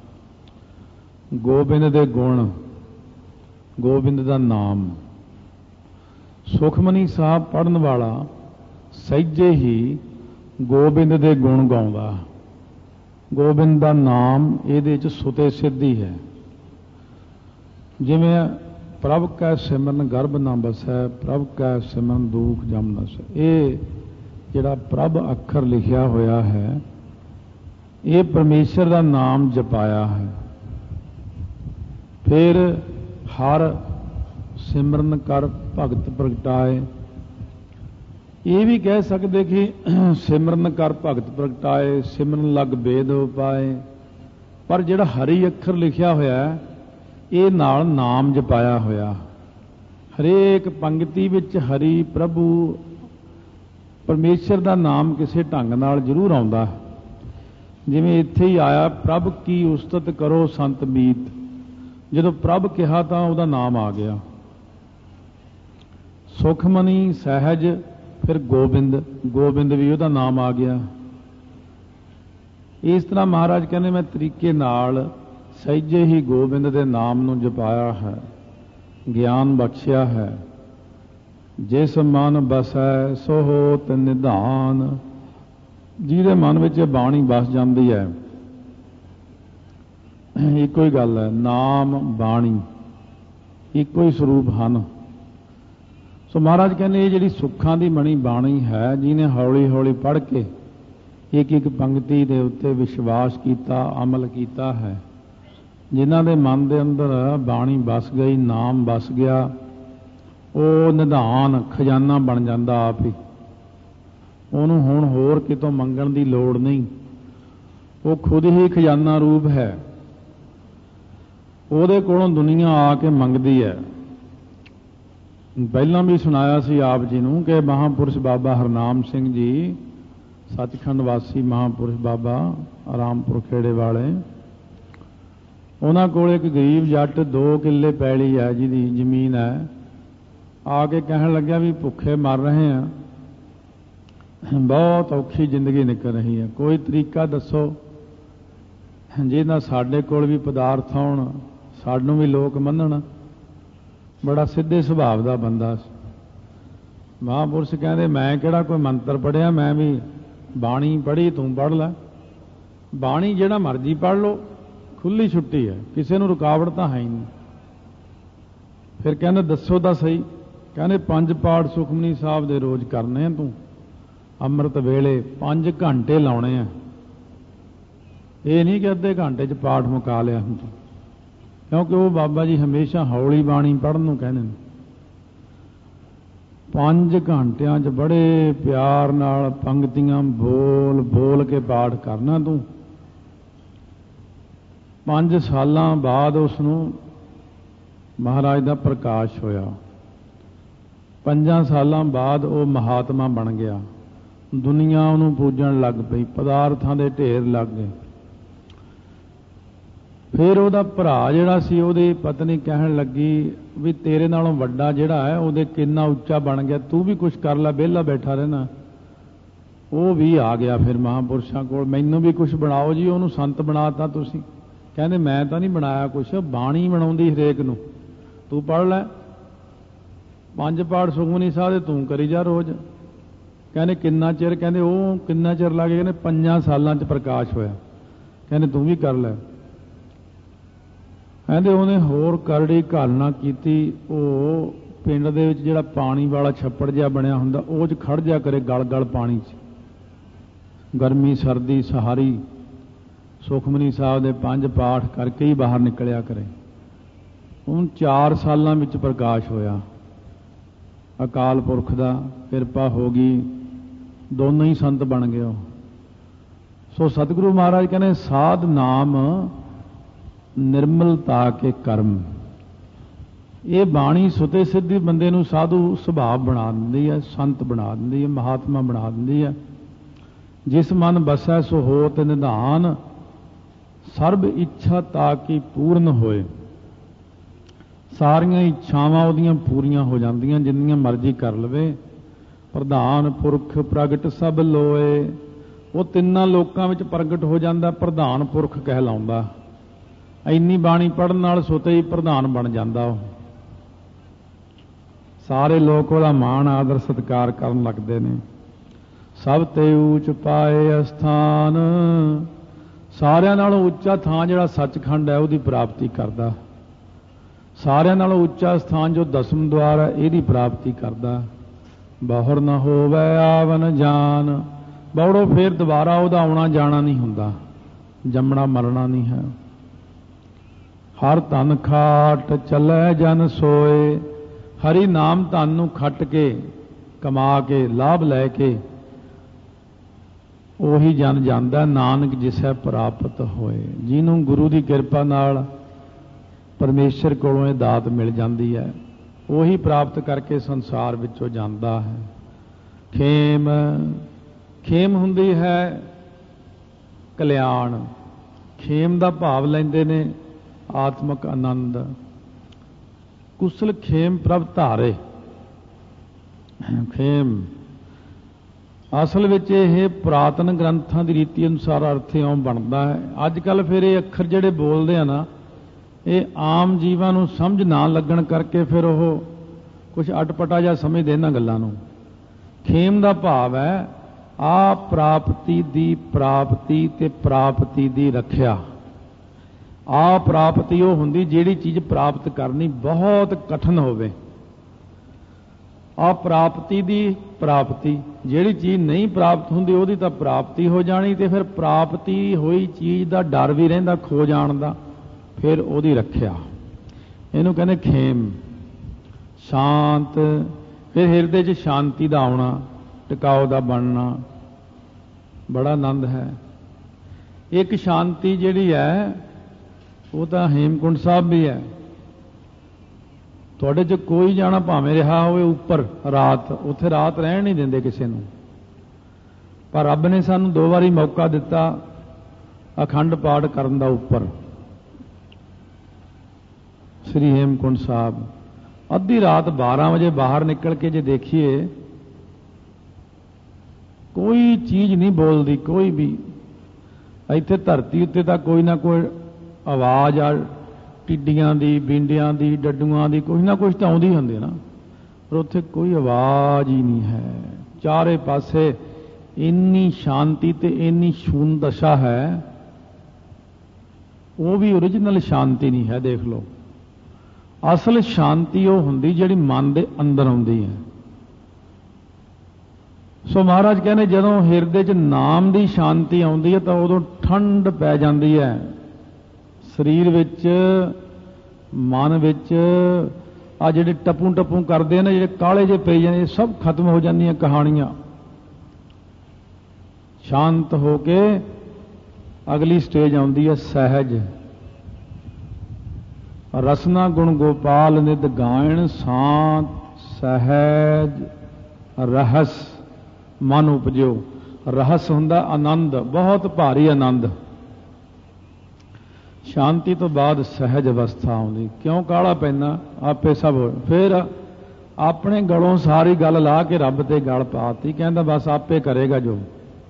ਗੋਬਿੰਦ ਦੇ ਗੁਣ, ਗੋਬਿੰਦ ਦਾ ਨਾਮ। ਸੁਖਮਨੀ ਸਾਹਿਬ ਪੜ੍ਹਨ ਵਾਲਾ ਸਹਿਜੇ ਹੀ ਗੋਬਿੰਦ ਦੇ ਗੁਣ ਗਾਉਂਦਾ। ਗੋਬਿੰਦ ਦਾ ਨਾਮ ਇਹਦੇ 'ਚ ਸੁਤੇ ਸਿੱਧੀ ਹੈ। ਜਿਵੇਂ ਪ੍ਰਭ ਕੈ ਸਿਮਰਨ ਗਰਭ ਨਾ ਬਸੈ, ਪ੍ਰਭ ਕੈ ਸਿਮਰਨ ਦੁਖ ਜਮ ਨਸੈ। ਇਹ ਜਿਹੜਾ ਪ੍ਰਭ ਅੱਖਰ ਲਿਖਿਆ ਹੋਇਆ ਹੈ, ਇਹ ਪਰਮੇਸ਼ਰ ਦਾ ਨਾਮ ਜਪਾਇਆ ਹੈ। ਫਿਰ ਹਰ ਸਿਮਰਨ ਕਰ ਭਗਤ ਪ੍ਰਗਟਾਏ। ਇਹ ਵੀ ਕਹਿ ਸਕਦੇ ਕਿ ਸਿਮਰਨ ਕਰ ਭਗਤ ਪ੍ਰਗਟਾਏ, ਸਿਮਰਨ ਲਗ ਬੇਦ ਉਪਾਏ। ਪਰ ਜਿਹੜਾ ਹਰੀ ਅੱਖਰ ਲਿਖਿਆ ਹੋਇਆ, ਇਹ ਨਾਲ ਨਾਮ ਜਪਾਇਆ ਹੋਇਆ। ਹਰੇਕ ਪੰਕਤੀ ਵਿੱਚ ਹਰੀ ਪ੍ਰਭੂ ਪਰਮੇਸ਼ਰ ਦਾ ਨਾਮ ਕਿਸੇ ਢੰਗ ਨਾਲ ਜ਼ਰੂਰ ਆਉਂਦਾ। ਜਿਵੇਂ ਇੱਥੇ ਹੀ ਆਇਆ, ਪ੍ਰਭ ਕੀ ਉਸਤਤ ਕਰੋ ਸੰਤ ਮੀਤ। ਜਦੋਂ ਪ੍ਰਭ ਕਿਹਾ ਤਾਂ ਉਹਦਾ ਨਾਮ ਆ ਗਿਆ। ਸੁਖਮਨੀ ਸਹਿਜ, ਫਿਰ ਗੋਬਿੰਦ, ਗੋਬਿੰਦ ਵੀ ਉਹਦਾ ਨਾਮ ਆ ਗਿਆ। ਇਸ ਤਰ੍ਹਾਂ ਮਹਾਰਾਜ ਕਹਿੰਦੇ, ਮੈਂ ਤਰੀਕੇ ਨਾਲ ਸਹਿਜੇ ਹੀ ਗੋਬਿੰਦ ਦੇ ਨਾਮ ਨੂੰ ਜਪਾਇਆ ਹੈ, ਗਿਆਨ ਬਖਸ਼ਿਆ ਹੈ। ਜਿਸ ਮਨ ਬਸੈ ਸੋ ਹੋਤ ਨਿਧਾਨ। ਜਿਹਦੇ ਮਨ ਵਿੱਚ ਬਾਣੀ ਬਸ ਜਾਂਦੀ ਹੈ, ਇੱਕੋ ਹੀ ਗੱਲ ਹੈ, ਨਾਮ ਬਾਣੀ ਇੱਕੋ ਹੀ ਸਰੂਪ ਹਨ। ਸੋ ਮਹਾਰਾਜ ਕਹਿੰਦੇ, ਇਹ ਜਿਹੜੀ ਸੁੱਖਾਂ ਦੀ ਮਣੀ ਬਾਣੀ ਹੈ, ਜਿਹਨੇ ਹੌਲੀ ਹੌਲੀ ਪੜ੍ਹ ਕੇ ਇੱਕ ਇੱਕ ਪੰਕਤੀ ਦੇ ਉੱਤੇ ਵਿਸ਼ਵਾਸ ਕੀਤਾ, ਅਮਲ ਕੀਤਾ ਹੈ, ਜਿਨ੍ਹਾਂ ਦੇ ਮਨ ਦੇ ਅੰਦਰ ਬਾਣੀ ਬਸ ਗਈ, ਨਾਮ ਬਸ ਗਿਆ, ਉਹ ਨਿਧਾਨ ਖਜ਼ਾਨਾ ਬਣ ਜਾਂਦਾ ਆਪ ਹੀ। ਉਹਨੂੰ ਹੁਣ ਹੋਰ ਕਿਤੋਂ ਮੰਗਣ ਦੀ ਲੋੜ ਨਹੀਂ, ਉਹ ਖੁਦ ਹੀ ਖਜ਼ਾਨਾ ਰੂਪ ਹੈ। ਉਹਦੇ ਕੋਲੋਂ ਦੁਨੀਆ ਆ ਕੇ ਮੰਗਦੀ ਹੈ। ਪਹਿਲਾਂ ਵੀ ਸੁਣਾਇਆ ਸੀ ਆਪ ਜੀ ਨੂੰ ਕਿ ਮਹਾਂਪੁਰਸ਼ ਬਾਬਾ ਹਰਨਾਮ ਸਿੰਘ ਜੀ, ਸੱਚਖੰਡ ਵਾਸੀ ਮਹਾਂਪੁਰਸ਼ ਬਾਬਾ ਆਰਾਮਪੁਰ ਖੇੜੇ ਵਾਲੇ, ਉਹਨਾਂ ਕੋਲ ਇੱਕ ਗਰੀਬ ਜੱਟ ਦੋ ਕਿੱਲੇ ਪੈਲੀ ਹੈ, ਜਿਹਦੀ ਜ਼ਮੀਨ ਹੈ, ਆ ਕੇ ਕਹਿਣ ਲੱਗਿਆ ਵੀ ਭੁੱਖੇ ਮਰ ਰਹੇ ਆ, ਬਹੁਤ ਔਖੀ ਜ਼ਿੰਦਗੀ ਨਿਕਲ ਰਹੀ ਹੈ, ਕੋਈ ਤਰੀਕਾ ਦੱਸੋ ਜਿਹਨਾਂ ਸਾਡੇ ਕੋਲ ਵੀ ਪਦਾਰਥ ਆਉਣ, ਸਾਨੂੰ ਵੀ ਲੋਕ ਮੰਨਣ। ਬੜਾ ਸਿੱਧੇ ਸੁਭਾਅ ਦਾ ਬੰਦਾ ਸੀ। ਮਹਾਂਪੁਰਸ਼ ਕਹਿੰਦੇ ਮੈਂ ਕਿਹੜਾ ਕੋਈ ਮੰਤਰ ਪੜ੍ਹਿਆ, ਮੈਂ ਵੀ ਬਾਣੀ ਪੜ੍ਹੀ, ਤੂੰ ਪੜ੍ਹ ਲੈ। ਬਾਣੀ ਜਿਹੜਾ ਮਰਜ਼ੀ ਪੜ੍ਹ ਲਓ, ਖੁੱਲੀ ਛੁੱਟੀ ਹੈ, ਕਿਸੇ ਨੂੰ ਰੁਕਾਵਟ ਤਾਂ ਹੈ ਹੀ ਨਹੀਂ। ਫਿਰ ਕਹਿੰਦੇ ਦੱਸੋ ਤਾਂ ਸਹੀ। ਕਹਿੰਦੇ ਪੰਜ ਪਾਠ ਸੁਖਮਨੀ ਸਾਹਿਬ ਦੇ ਰੋਜ਼ ਕਰਨੇ ਆ, ਤੂੰ ਅੰਮ੍ਰਿਤ ਵੇਲੇ ਪੰਜ ਘੰਟੇ ਲਾਉਣੇ ਆ। ਇਹ ਨਹੀਂ ਕਿ ਅੱਧੇ ਘੰਟੇ 'ਚ ਪਾਠ ਮੁਕਾ ਲਿਆ ਹੁਣ ਤੂੰ, ਕਿਉਂਕਿ ਉਹ ਬਾਬਾ ਜੀ ਹਮੇਸ਼ਾ ਹੌਲੀ ਬਾਣੀ ਪੜ੍ਹਨ ਨੂੰ ਕਹਿੰਦੇ ਨੇ। ਪੰਜ ਘੰਟਿਆਂ 'ਚ ਬੜੇ ਪਿਆਰ ਨਾਲ ਪੰਗਤੀਆਂ ਬੋਲ ਬੋਲ ਕੇ ਪਾਠ ਕਰਨਾ ਤੂੰ। ਪੰਜ ਸਾਲਾਂ ਬਾਅਦ ਉਸ ਨੂੰ ਮਹਾਰਾਜ ਦਾ ਪ੍ਰਕਾਸ਼ ਹੋਇਆ। ਪੰਜਾਂ ਸਾਲਾਂ ਬਾਅਦ ਉਹ ਮਹਾਤਮਾ ਬਣ ਗਿਆ। ਦੁਨੀਆ ਉਹਨੂੰ ਪੂਜਣ ਲੱਗ ਪਈ, ਪਦਾਰਥਾਂ ਦੇ ਢੇਰ ਲੱਗ ਗਏ। ਫਿਰ ਉਹਦਾ ਭਰਾ ਜਿਹੜਾ ਸੀ, ਉਹਦੀ ਪਤਨੀ ਕਹਿਣ ਲੱਗੀ ਵੀ ਤੇਰੇ ਨਾਲੋਂ ਵੱਡਾ ਜਿਹੜਾ ਹੈ ਉਹਦੇ ਕਿੰਨਾ ਉੱਚਾ ਬਣ ਗਿਆ, ਤੂੰ ਵੀ ਕੁਛ ਕਰ ਲੈ, ਵਿਹਲਾ ਬੈਠਾ ਰਹਿਣਾ। ਉਹ ਵੀ ਆ ਗਿਆ ਫਿਰ ਮਹਾਂਪੁਰਸ਼ਾਂ ਕੋਲ, ਮੈਨੂੰ ਵੀ ਕੁਛ ਬਣਾਓ ਜੀ, ਉਹਨੂੰ ਸੰਤ ਬਣਾਤਾ ਤੁਸੀਂ। ਕਹਿੰਦੇ ਮੈਂ ਤਾਂ ਨਹੀਂ ਬਣਾਇਆ ਕੁਛ, ਬਾਣੀ ਬਣਾਉਂਦੀ ਹਰੇਕ ਨੂੰ, ਤੂੰ ਪੜ੍ਹ ਲੈ ਪੰਜ ਪਾਠ ਸੁਖਮਨੀ ਸਾਹਿਬ ਦੇ, ਤੂੰ ਕਰੀ ਜਾ ਰੋਜ਼। ਕਹਿੰਦੇ ਕਿੰਨਾ ਚਿਰ? ਕਹਿੰਦੇ ਉਹ ਕਿੰਨਾ ਚਿਰ ਲੱਗ ਗਿਆ? ਕਹਿੰਦੇ ਪੰਜਾਂ ਸਾਲਾਂ 'ਚ ਪ੍ਰਕਾਸ਼ ਹੋਇਆ। ਕਹਿੰਦੇ ਤੂੰ ਵੀ ਕਰ ਲੈ। ਕਹਿੰਦੇ ਉਹਨੇ ਹੋਰ ਕਰੜੀ ਘਾਲਣਾ ਕੀਤੀ। ਉਹ ਪਿੰਡ ਦੇ ਵਿੱਚ ਜਿਹੜਾ ਪਾਣੀ ਵਾਲਾ ਛੱਪੜ ਜਿਹਾ ਬਣਿਆ ਹੁੰਦਾ, ਉਹ 'ਚ ਖੜ ਜਾ ਕਰੇ ਗਲ ਗਲ ਪਾਣੀ 'ਚ, ਗਰਮੀ ਸਰਦੀ ਸਹਾਰੀ ਸੁਖਮਨੀ ਸਾਹਿਬ ਦੇ ਪੰਜ ਪਾਠ ਕਰਕੇ ਹੀ ਬਾਹਰ ਨਿਕਲਿਆ ਕਰੇ। ਹੁਣ ਚਾਰ ਸਾਲਾਂ ਵਿੱਚ ਪ੍ਰਕਾਸ਼ ਹੋਇਆ। ਅਕਾਲ ਪੁਰਖ ਦਾ ਕਿਰਪਾ ਹੋ ਗਈ, ਦੋਨੋਂ ਹੀ ਸੰਤ ਬਣ ਗਏ ਉਹ। ਸੋ ਸਤਿਗੁਰੂ ਮਹਾਰਾਜ ਕਹਿੰਦੇ ਸਾਧ ਨਾਮ ਨਿਰਮਲਤਾ ਕੇ ਕਰਮ। ਇਹ ਬਾਣੀ ਸੁਤੇ ਸਿੱਧੀ ਬੰਦੇ ਨੂੰ ਸਾਧੂ ਸੁਭਾਅ ਬਣਾ ਦਿੰਦੀ ਹੈ, ਸੰਤ ਬਣਾ ਦਿੰਦੀ ਹੈ, ਮਹਾਤਮਾ ਬਣਾ ਦਿੰਦੀ ਹੈ। ਜਿਸ ਮਨ ਬਸੈ ਸੋ ਹੋਤ ਨਿਧਾਨ, ਸਰਬ ਇੱਛਾ ਤਾਂ ਕਿ ਪੂਰਨ ਹੋਏ। ਸਾਰੀਆਂ ਇੱਛਾਵਾਂ ਉਹਦੀਆਂ ਪੂਰੀਆਂ ਹੋ ਜਾਂਦੀਆਂ, ਜਿੰਨੀਆਂ ਮਰਜ਼ੀ ਕਰ ਲਵੇ। ਪ੍ਰਧਾਨ ਪੁਰਖ ਪ੍ਰਗਟ ਸਭ ਲੋਏ, ਉਹ ਤਿੰਨਾਂ ਲੋਕਾਂ ਵਿੱਚ ਪ੍ਰਗਟ ਹੋ ਜਾਂਦਾ, ਪ੍ਰਧਾਨ ਪੁਰਖ ਕਹਿਲਾਉਂਦਾ। ਇੰਨੀ ਬਾਣੀ ਪੜ੍ਹਨ ਨਾਲ ਸੁਤੇ ਹੀ ਪ੍ਰਧਾਨ ਬਣ ਜਾਂਦਾ ਉਹ। ਸਾਰੇ ਲੋਕ ਉਹਦਾ ਮਾਣ ਆਦਰ ਸਤਿਕਾਰ ਕਰਨ ਲੱਗਦੇ ਨੇ। ਸਭ ਤੇ ਊਚ ਪਾਏ ਅਸਥਾਨ, ਸਾਰਿਆਂ ਨਾਲੋਂ ਉੱਚਾ ਥਾਂ ਜਿਹੜਾ ਸੱਚਖੰਡ ਹੈ ਉਹਦੀ ਪ੍ਰਾਪਤੀ ਕਰਦਾ। ਸਾਰਿਆਂ ਨਾਲੋਂ ਉੱਚਾ ਸਥਾਨ ਜੋ ਦਸਮ ਦੁਆਰ ਹੈ ਇਹਦੀ ਪ੍ਰਾਪਤੀ ਕਰਦਾ। ਬਹੁਰ ਨਾ ਹੋਵੇ ਆਵਨ ਜਾਨ, ਬੌੜੋ ਫੇਰ ਦੁਬਾਰਾ ਉਹਦਾ ਆਉਣਾ ਜਾਣਾ ਨਹੀਂ ਹੁੰਦਾ, ਜੰਮਣਾ ਮਰਨਾ ਨਹੀਂ ਹੈ। ਹਰ ਧਨ ਖਾਟ ਚੱਲੇ ਜਨ ਸੋਏ, ਹਰੀ ਨਾਮ ਧਨ ਨੂੰ ਖੱਟ ਕੇ ਕਮਾ ਕੇ ਲਾਭ ਲੈ ਕੇ ਉਹੀ ਜਨ ਜਾਂਦਾ, ਨਾਨਕ ਜਿਸੈ ਪ੍ਰਾਪਤ ਹੋਏ। ਜਿਹਨੂੰ ਗੁਰੂ ਦੀ ਕਿਰਪਾ ਨਾਲ ਪਰਮੇਸ਼ਰ ਕੋਲੋਂ ਇਹ ਦਾਤ ਮਿਲ ਜਾਂਦੀ ਹੈ, ਉਹੀ ਪ੍ਰਾਪਤ ਕਰਕੇ ਸੰਸਾਰ ਵਿੱਚੋਂ ਜਾਂਦਾ ਹੈ। ਖੇਮ, ਖੇਮ ਹੁੰਦੀ ਹੈ ਕਲਿਆਣ। ਖੇਮ ਦਾ ਭਾਵ ਲੈਂਦੇ ਨੇ ਆਤਮਕ ਆਨੰਦ। ਕੁਸਲ ਖੇਮ ਪ੍ਰਭ ਧਾਰੇ। ਖੇਮ ਅਸਲ ਵਿੱਚ ਇਹ ਪੁਰਾਤਨ ਗ੍ਰੰਥਾਂ ਦੀ ਰੀਤੀ ਅਨੁਸਾਰ ਅਰਥ ਇਉਂ ਬਣਦਾ ਹੈ। ਅੱਜ ਕੱਲ੍ਹ ਫਿਰ ਇਹ ਅੱਖਰ ਜਿਹੜੇ ਬੋਲਦੇ ਆ ਨਾ, ਇਹ ਆਮ ਜੀਵਾਂ ਨੂੰ ਸਮਝ ਨਾ ਲੱਗਣ ਕਰਕੇ ਫਿਰ ਉਹ ਕੁਝ ਅਟਪਟਾ ਜਿਹਾ ਸਮਝਦੇ ਇਹਨਾਂ ਗੱਲਾਂ ਨੂੰ। ਖੇਮ ਦਾ ਭਾਵ ਹੈ ਆ ਪ੍ਰਾਪਤੀ ਦੀ ਪ੍ਰਾਪਤੀ ਤੇ ਪ੍ਰਾਪਤੀ ਦੀ ਰੱਖਿਆ। ਆ ਪ੍ਰਾਪਤੀ ਉਹ ਹੁੰਦੀ ਜਿਹੜੀ ਚੀਜ਼ ਪ੍ਰਾਪਤ ਕਰਨੀ ਬਹੁਤ ਕਠਿਨ ਹੋਵੇ। ਆ ਪ੍ਰਾਪਤੀ ਦੀ ਪ੍ਰਾਪਤੀ, ਜਿਹੜੀ ਚੀਜ਼ ਨਹੀਂ ਪ੍ਰਾਪਤ ਹੁੰਦੀ ਉਹਦੀ ਤਾਂ ਪ੍ਰਾਪਤੀ ਹੋ ਜਾਣੀ, ਤੇ ਫਿਰ ਪ੍ਰਾਪਤੀ ਹੋਈ ਚੀਜ਼ ਦਾ ਡਰ ਵੀ ਰਹਿੰਦਾ ਖੋ ਜਾਣ ਦਾ, ਫਿਰ ਉਹਦੀ ਰੱਖਿਆ। ਇਹਨੂੰ ਕਹਿੰਦੇ ਖੇਮ। ਸ਼ਾਂਤ, ਫਿਰ ਹਿਰਦੇ 'ਚ ਸ਼ਾਂਤੀ ਦਾ ਆਉਣਾ, ਟਿਕਾਓ ਦਾ ਬਣਨਾ, ਬੜਾ ਆਨੰਦ ਹੈ। ਇੱਕ ਸ਼ਾਂਤੀ ਜਿਹੜੀ ਹੈ ਉਹ ਤਾਂ ਹੇਮਕੁੰਟ ਸਾਹਿਬ ਵੀ ਹੈ। ਤੁਹਾਡੇ 'ਚ ਕੋਈ ਜਾਣਾ ਭਾਵੇਂ ਰਿਹਾ ਹੋਵੇ ਉੱਪਰ ਰਾਤ, ਉੱਥੇ ਰਾਤ ਰਹਿਣ ਨਹੀਂ ਦਿੰਦੇ ਕਿਸੇ ਨੂੰ। ਪਰ ਰੱਬ ਨੇ ਸਾਨੂੰ ਦੋ ਵਾਰੀ ਮੌਕਾ ਦਿੱਤਾ ਅਖੰਡ ਪਾਠ ਕਰਨ ਦਾ ਉੱਪਰ ਸ੍ਰੀ ਹੇਮਕੁੰਟ ਸਾਹਿਬ। ਅੱਧੀ ਰਾਤ ਬਾਰਾਂ ਵਜੇ ਬਾਹਰ ਨਿਕਲ ਕੇ ਜੇ ਦੇਖੀਏ, ਕੋਈ ਚੀਜ਼ ਨਹੀਂ ਬੋਲਦੀ, ਕੋਈ ਵੀ। ਇੱਥੇ ਧਰਤੀ ਉੱਤੇ ਤਾਂ ਕੋਈ ਨਾ ਕੋਈ ਆਵਾਜ਼ ਆ, ਟਿੱਡੀਆਂ ਦੀ, ਬੀਂਡਿਆਂ ਦੀ, ਡੱਡੂਆਂ ਦੀ, ਕੁਛ ਨਾ ਕੁਛ ਤਾਂ ਆਉਂਦੀ ਹੁੰਦੀ ਨਾ, ਪਰ ਉੱਥੇ ਕੋਈ ਆਵਾਜ਼ ਹੀ ਨਹੀਂ ਹੈ। ਚਾਰੇ ਪਾਸੇ ਇੰਨੀ ਸ਼ਾਂਤੀ ਤੇ ਇੰਨੀ ਸ਼ੂਨ ਦਸ਼ਾ ਹੈ, ਉਹ ਵੀ ਓਰੀਜਨਲ ਸ਼ਾਂਤੀ ਨਹੀਂ ਹੈ। ਦੇਖ ਲਓ, ਅਸਲ ਸ਼ਾਂਤੀ ਉਹ ਹੁੰਦੀ ਜਿਹੜੀ ਮਨ ਦੇ ਅੰਦਰ ਆਉਂਦੀ ਹੈ। ਸੋ ਮਹਾਰਾਜ ਕਹਿੰਦੇ ਜਦੋਂ ਹਿਰਦੇ 'ਚ ਨਾਮ ਦੀ ਸ਼ਾਂਤੀ ਆਉਂਦੀ ਹੈ ਤਾਂ ਉਦੋਂ ਠੰਡ ਪੈ ਜਾਂਦੀ ਹੈ ਸਰੀਰ ਵਿੱਚ, ਮਨ ਵਿੱਚ। ਆ ਜਿਹੜੇ ਟਪੂ ਟਪੂ ਕਰਦੇ ਨੇ, ਜਿਹੜੇ ਕਾਲੇ ਜਿਹੇ ਪਈ ਜਾਂਦੇ, ਸਭ ਖਤਮ ਹੋ ਜਾਂਦੀਆਂ ਕਹਾਣੀਆਂ। ਸ਼ਾਂਤ ਹੋ ਕੇ ਅਗਲੀ ਸਟੇਜ ਆਉਂਦੀ ਹੈ ਸਹਿਜ। ਰਸਨਾ ਗੁਣ ਗੋਪਾਲ ਨਿਧ ਗਾਇਣ, ਸਾਂਤ ਸਹਿਜ ਰਹਸ ਮਨ ਉਪਜਿਓ। ਰਹਸ ਹੁੰਦਾ ਆਨੰਦ, ਬਹੁਤ ਭਾਰੀ ਆਨੰਦ। ਸ਼ਾਂਤੀ ਤੋਂ ਬਾਅਦ ਸਹਿਜ ਅਵਸਥਾ ਆਉਂਦੀ। ਕਿਉਂ ਕਾਲਾ ਪੈਣਾ? ਆਪੇ ਸਭ ਹੋ। ਫਿਰ ਆਪਣੇ ਗਲੋਂ ਸਾਰੀ ਗੱਲ ਲਾ ਕੇ ਰੱਬ ਤੇ ਗਲ ਪਾਤੀ, ਕਹਿੰਦਾ ਬਸ ਆਪੇ ਕਰੇਗਾ ਜੋ।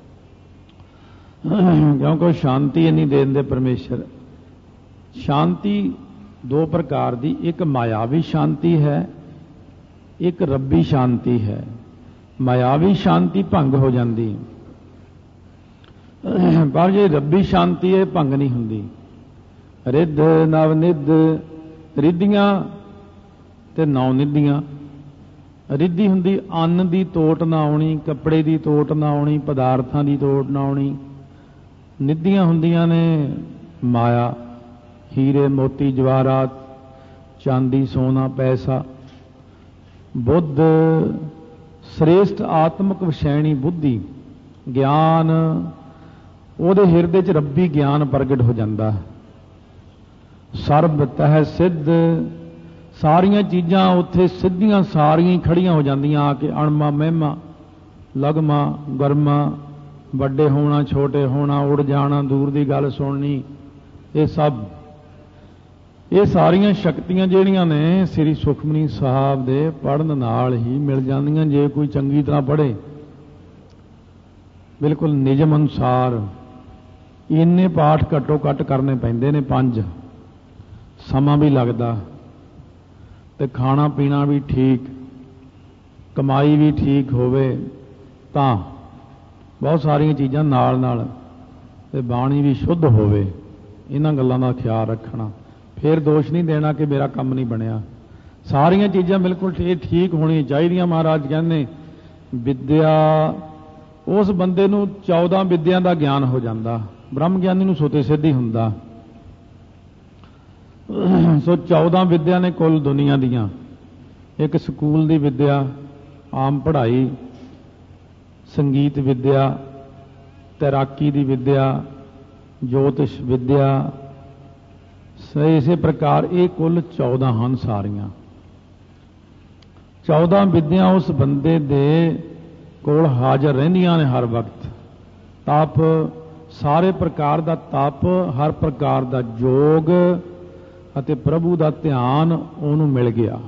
ਕਿਉਂਕਿ ਸ਼ਾਂਤੀ ਇੰਨੀ ਦੇ ਦਿੰਦੇ ਪਰਮੇਸ਼ਰ। ਸ਼ਾਂਤੀ ਦੋ ਪ੍ਰਕਾਰ ਦੀ, ਇੱਕ ਮਾਇਆਵੀ ਸ਼ਾਂਤੀ ਹੈ, ਇੱਕ ਰੱਬੀ ਸ਼ਾਂਤੀ ਹੈ। ਮਾਇਆਵੀ ਸ਼ਾਂਤੀ ਭੰਗ ਹੋ ਜਾਂਦੀ, ਪਰ ਜੇ ਰੱਬੀ ਸ਼ਾਂਤੀ ਹੈ ਭੰਗ ਨਹੀਂ ਹੁੰਦੀ। ਰਿੱਧ ਨਵ ਨਿੱਧ, ਰਿੱਧੀਆਂ ਤੇ ਨੌ ਨਿੱਧੀਆਂ। ਰਿੱਧੀ ਹੁੰਦੀ ਅੰਨ ਦੀ ਤੋਟ ਨਾ ਆਉਣੀ, ਕੱਪੜੇ ਦੀ ਤੋਟ ਨਾ ਆਉਣੀ, ਪਦਾਰਥਾਂ ਦੀ ਤੋਟ ਨਾ ਆਉਣੀ। ਨਿੱਧੀਆਂ ਹੁੰਦੀਆਂ ਨੇ ਮਾਇਆ, ਹੀਰੇ ਮੋਤੀ ਜਵਾਹਰਾਤ, ਚਾਂਦੀ ਸੋਨਾ ਪੈਸਾ। ਬੁੱਧ ਸ੍ਰੇਸ਼ਟ ਆਤਮਿਕ ਵਿਸ਼ੈਣੀ ਬੁੱਧੀ, ਗਿਆਨ, ਉਹਦੇ ਹਿਰਦੇ 'ਚ ਰੱਬੀ ਗਿਆਨ ਪ੍ਰਗਟ ਹੋ ਜਾਂਦਾ। ਸਰਬ ਤਹਿ ਸਿੱਧ, ਸਾਰੀਆਂ ਚੀਜ਼ਾਂ ਉੱਥੇ ਸਿੱਧੀਆਂ ਸਾਰੀਆਂ ਹੀ ਖੜੀਆਂ ਹੋ ਜਾਂਦੀਆਂ ਆ ਕੇ। ਅਣਮਾ ਮਹਿਮਾ, ਲਗਮਾ ਗਰਮਾ, ਵੱਡੇ ਹੋਣਾ ਛੋਟੇ ਹੋਣਾ, ਉੜ ਜਾਣਾ, ਦੂਰ ਦੀ ਗੱਲ ਸੁਣਨੀ, ਇਹ ਸਭ, ਇਹ ਸਾਰੀਆਂ ਸ਼ਕਤੀਆਂ ਜਿਹੜੀਆਂ ਨੇ ਸ੍ਰੀ ਸੁਖਮਨੀ ਸਾਹਿਬ ਦੇ ਪੜ੍ਹਨ ਨਾਲ ਹੀ ਮਿਲ ਜਾਂਦੀਆਂ, ਜੇ ਕੋਈ ਚੰਗੀ ਤਰ੍ਹਾਂ ਪੜ੍ਹੇ। ਬਿਲਕੁਲ ਨਿਯਮ ਅਨੁਸਾਰ ਇੰਨੇ ਪਾਠ ਘੱਟੋ ਘੱਟ ਕਰਨੇ ਪੈਂਦੇ ਨੇ, ਪੰਜ। ਸਮਾਂ ਵੀ ਲੱਗਦਾ ਤੇ ਖਾਣਾ ਪੀਣਾ ਵੀ ਠੀਕ, ਕਮਾਈ ਵੀ ਠੀਕ ਹੋਵੇ ਤਾਂ ਬਹੁਤ ਸਾਰੀਆਂ ਚੀਜ਼ਾਂ ਨਾਲ ਨਾਲ, ਤੇ ਬਾਣੀ ਵੀ ਸ਼ੁੱਧ ਹੋਵੇ। ਇਹਨਾਂ ਗੱਲਾਂ ਦਾ ਖਿਆਲ ਰੱਖਣਾ। ਫਿਰ ਦੋਸ਼ ਨਹੀਂ ਦੇਣਾ ਕਿ ਮੇਰਾ ਕੰਮ ਨਹੀਂ ਬਣਿਆ। ਸਾਰੀਆਂ ਚੀਜ਼ਾਂ ਬਿਲਕੁਲ ਠੀਕ ਹੋਣੀਆਂ ਚਾਹੀਦੀਆਂ। ਮਹਾਰਾਜ ਕਹਿੰਦੇ ਵਿਦਿਆ, ਉਸ ਬੰਦੇ ਨੂੰ ਚੌਦਾਂ ਵਿਦਿਆ ਦਾ ਗਿਆਨ ਹੋ ਜਾਂਦਾ। ਬ੍ਰਹਮ ਗਿਆਨੀ ਨੂੰ ਸੁਤੇ ਸਿੱਧੀ ਹੁੰਦਾ। ਸੋ ਚੌਦਾਂ ਵਿਦਿਆ ਨੇ ਕੁੱਲ ਦੁਨੀਆ ਦੀਆਂ। ਇੱਕ ਸਕੂਲ ਦੀ ਵਿਦਿਆ, ਆਮ ਪੜ੍ਹਾਈ, ਸੰਗੀਤ ਵਿਦਿਆ, ਤੈਰਾਕੀ ਦੀ ਵਿਦਿਆ, ਜੋਤਿਸ਼ ਵਿਦਿਆ। ਇਸੇ ਪ੍ਰਕਾਰ ਇਹ ਕੁੱਲ ਚੌਦਾਂ ਹਨ ਸਾਰੀਆਂ। ਚੌਦਾਂ ਵਿਦਿਆ ਉਸ ਬੰਦੇ ਦੇ ਕੋਲ ਹਾਜ਼ਰ ਰਹਿੰਦੀਆਂ ਨੇ ਹਰ ਵਕਤ। ਤਪ, ਸਾਰੇ ਪ੍ਰਕਾਰ ਦਾ ਤਪ, ਹਰ ਪ੍ਰਕਾਰ ਦਾ ਯੋਗ ਅਤੇ ਪ੍ਰਭੂ ਦਾ ਧਿਆਨ ਉਹਨੂੰ ਮਿਲ ਗਿਆ।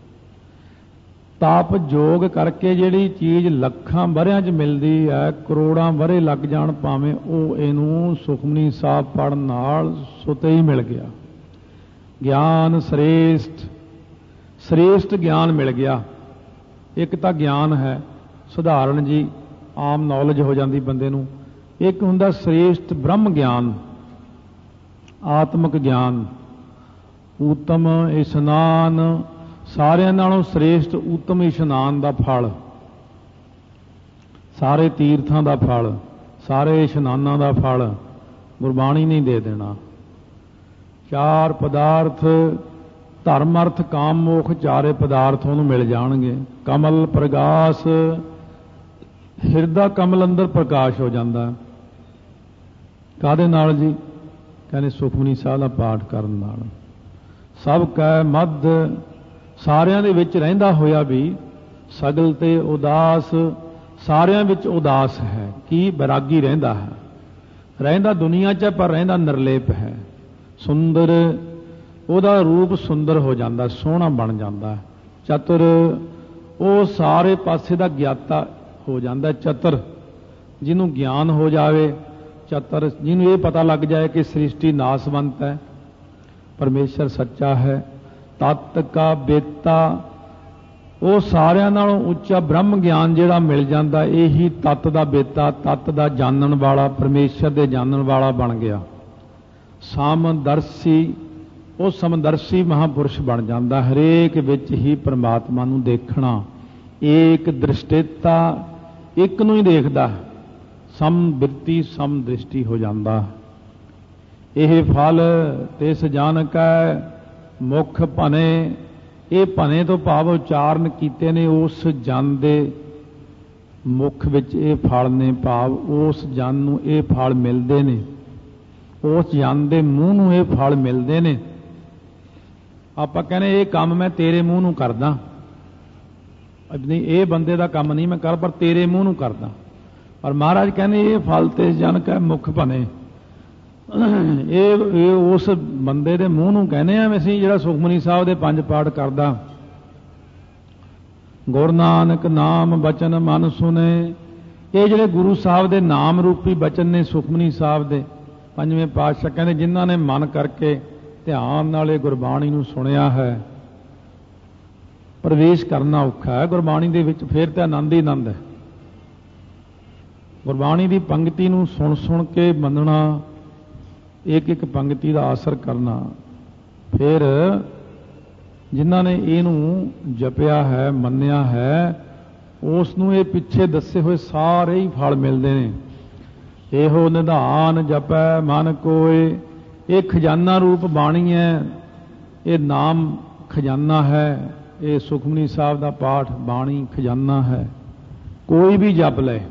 ਤਪ ਯੋਗ ਕਰਕੇ ਜਿਹੜੀ ਚੀਜ਼ ਲੱਖਾਂ ਵਰ੍ਹਿਆਂ 'ਚ ਮਿਲਦੀ ਹੈ, ਕਰੋੜਾਂ ਵਰ੍ਹੇ ਲੱਗ ਜਾਣ ਭਾਵੇਂ, ਉਹ ਇਹਨੂੰ ਸੁਖਮਨੀ ਸਾਹਿਬ ਪੜ੍ਹਨ ਨਾਲ ਸੁਤੇ ਹੀ ਮਿਲ ਗਿਆ। ਗਿਆਨ ਸ੍ਰੇਸ਼ਟ, ਸ੍ਰੇਸ਼ਟ ਗਿਆਨ ਮਿਲ ਗਿਆ। ਇੱਕ ਤਾਂ ਗਿਆਨ ਹੈ ਸਧਾਰਨ ਜੀ, ਆਮ ਨੌਲੇਜ ਹੋ ਜਾਂਦੀ ਬੰਦੇ ਨੂੰ। ਇੱਕ ਹੁੰਦਾ ਸ੍ਰੇਸ਼ਟ ਬ੍ਰਹਮ ਗਿਆਨ, ਆਤਮਿਕ ਗਿਆਨ। ਊਤਮ ਇਸ਼ਨਾਨ, ਸਾਰਿਆਂ ਨਾਲੋਂ ਸ੍ਰੇਸ਼ਟ ਊਤਮ ਇਸ਼ਨਾਨ ਦਾ ਫਲ, ਸਾਰੇ ਤੀਰਥਾਂ ਦਾ ਫਲ, ਸਾਰੇ ਇਸ਼ਨਾਨਾਂ ਦਾ ਫਲ ਗੁਰਬਾਣੀ ਨਹੀਂ ਦੇ ਦੇਣਾ। ਚਾਰ ਪਦਾਰਥ, ਧਰਮ ਅਰਥ ਕਾਮ ਮੋਖ, ਚਾਰੇ ਪਦਾਰਥ ਉਹਨੂੰ ਮਿਲ ਜਾਣਗੇ। ਕਮਲ ਪ੍ਰਗਾਸ, ਹਿਰਦਾ ਕਮਲ ਅੰਦਰ ਪ੍ਰਕਾਸ਼ ਹੋ ਜਾਂਦਾ। ਕਾਹਦੇ ਨਾਲ ਜੀ? ਕਹਿੰਦੇ ਸੁਖਮਨੀ ਸਾਹਿਬ ਦਾ ਪਾਠ ਕਰਨ ਨਾਲ। ਸਭ ਕੈ ਮੱਧ, ਸਾਰਿਆਂ ਦੇ ਵਿੱਚ ਰਹਿੰਦਾ ਹੋਇਆ ਵੀ ਸਗਲ ਤੇ ਉਦਾਸ, ਸਾਰਿਆਂ ਵਿੱਚ ਉਦਾਸ ਹੈ। ਕੀ ਬੈਰਾਗੀ ਰਹਿੰਦਾ ਹੈ, ਰਹਿੰਦਾ ਦੁਨੀਆ 'ਚ ਪਰ ਰਹਿੰਦਾ ਨਿਰਲੇਪ ਹੈ। ਸੁੰਦਰ, ਉਹਦਾ ਰੂਪ ਸੁੰਦਰ ਹੋ ਜਾਂਦਾ, ਸੋਹਣਾ ਬਣ ਜਾਂਦਾ। ਚਤੁਰ, ਉਹ ਸਾਰੇ ਪਾਸੇ ਦਾ ਗਿਆਤਾ ਹੋ ਜਾਂਦਾ। ਚਤਰ, ਜਿਹਨੂੰ ਗਿਆਨ ਹੋ ਜਾਵੇ। ਚਤਰ, ਜਿਹਨੂੰ ਇਹ ਪਤਾ ਲੱਗ ਜਾਏ ਕਿ ਸ੍ਰਿਸ਼ਟੀ ਨਾਸਵੰਤ ਹੈ, ਪਰਮੇਸ਼ਰ ਸੱਚਾ ਹੈ। ਤਤ ਕਾ ਬੇਤਾ, ਉਹ ਸਾਰਿਆਂ ਨਾਲੋਂ ਉੱਚਾ ਬ੍ਰਹਮ ਗਿਆਨ ਜਿਹੜਾ ਮਿਲ ਜਾਂਦਾ, ਇਹੀ ਤਤ ਦਾ ਬੇਤਾ, ਤਤ ਦਾ ਜਾਣਨ ਵਾਲਾ, ਪਰਮੇਸ਼ਰ ਦੇ ਜਾਣਨ ਵਾਲਾ ਬਣ ਗਿਆ। ਸਮਦਰਸ਼ੀ, ਉਹ ਸਮਦਰਸ਼ੀ ਮਹਾਂਪੁਰਸ਼ ਬਣ ਜਾਂਦਾ, ਹਰੇਕ ਵਿੱਚ ਹੀ ਪਰਮਾਤਮਾ ਨੂੰ ਦੇਖਣਾ। ਏਕ ਦ੍ਰਿਸ਼ਟੇਤਾ, ਇੱਕ ਨੂੰ ਹੀ ਦੇਖਦਾ। ਸਮਬਿਰਤੀ, ਸਮਦ੍ਰਿਸ਼ਟੀ ਹੋ ਜਾਂਦਾ। ਇਹ ਫਲ ਤਿਸ ਜਨ ਕੈ ਮੁਖ ਭਨੇ, ਇਹ ਭਨੇ ਤੋਂ ਭਾਵ ਉਚਾਰਨ ਕੀਤੇ ਨੇ ਉਸ ਜਨ ਦੇ ਮੁਖ ਵਿੱਚ ਇਹ ਫਲ ਨੇ, ਭਾਵ ਉਸ ਜਨ ਨੂੰ ਇਹ ਫਲ ਮਿਲਦੇ ਨੇ, ਉਸ ਜਨ ਦੇ ਮੂੰਹ ਨੂੰ ਇਹ ਫਲ ਮਿਲਦੇ ਨੇ। ਆਪਾਂ ਕਹਿੰਦੇ ਇਹ ਕੰਮ ਮੈਂ ਤੇਰੇ ਮੂੰਹ ਨੂੰ ਕਰਦਾ, ਨਹੀਂ ਇਹ ਬੰਦੇ ਦਾ ਕੰਮ ਨਹੀਂ ਮੈਂ ਕਰ, ਪਰ ਤੇਰੇ ਮੂੰਹ ਨੂੰ ਕਰਦਾ। ਪਰ ਮਹਾਰਾਜ ਕਹਿੰਦੇ ਇਹ ਫਲ ਤੇ ਜਨ ਕੈ ਮੁਖ ਭਨੇ, ਇਹ ਇਹ ਉਸ ਬੰਦੇ ਦੇ ਮੂੰਹ ਨੂੰ ਕਹਿੰਦੇ ਆ ਅਸੀਂ, ਜਿਹੜਾ ਸੁਖਮਨੀ ਸਾਹਿਬ ਦੇ ਪੰਜ ਪਾਠ ਕਰਦਾ। ਗੁਰੂ ਨਾਨਕ ਨਾਮ ਬਚਨ ਮਨ ਸੁਨੇ, ਇਹ ਜਿਹੜੇ ਗੁਰੂ ਸਾਹਿਬ ਦੇ ਨਾਮ ਰੂਪੀ ਬਚਨ ਨੇ ਸੁਖਮਨੀ ਸਾਹਿਬ ਦੇ ਪੰਜਵੇਂ ਪਾਤਸ਼ਾਹ ਕਹਿੰਦੇ, ਜਿਨ੍ਹਾਂ ਨੇ ਮਨ ਕਰਕੇ ਧਿਆਨ ਨਾਲ ਇਹ ਗੁਰਬਾਣੀ ਨੂੰ ਸੁਣਿਆ ਹੈ, ਪ੍ਰਵੇਸ਼ ਕਰਨਾ ਔਖਾ ਹੈ ਗੁਰਬਾਣੀ ਦੇ ਵਿੱਚ, ਫਿਰ ਤਾਂ ਆਨੰਦ ਹੀ ਆਨੰਦ ਹੈ। ਗੁਰਬਾਣੀ ਦੀ ਪੰਕਤੀ ਨੂੰ ਸੁਣ ਸੁਣ ਕੇ ਮੰਨਣਾ, ਇੱਕ ਇੱਕ ਪੰਕਤੀ ਦਾ ਅਸਰ ਕਰਨਾ। ਫਿਰ ਜਿਨ੍ਹਾਂ ਨੇ ਇਹਨੂੰ ਜਪਿਆ ਹੈ, ਮੰਨਿਆ ਹੈ, ਉਸ ਨੂੰ ਇਹ ਪਿੱਛੇ ਦੱਸੇ ਹੋਏ ਸਾਰੇ ਹੀ ਫਲ ਮਿਲਦੇ ਨੇ। ਇਹੋ ਨਿਧਾਨ ਜਪੈ ਮਨ ਕੋਏ, ਇਹ ਖਜ਼ਾਨਾ ਰੂਪ ਬਾਣੀ ਹੈ, ਇਹ ਨਾਮ ਖਜ਼ਾਨਾ ਹੈ, ਇਹ ਸੁਖਮਨੀ ਸਾਹਿਬ ਦਾ ਪਾਠ ਬਾਣੀ ਖਜ਼ਾਨਾ ਹੈ। ਕੋਈ ਵੀ ਜਪ ਲੈ,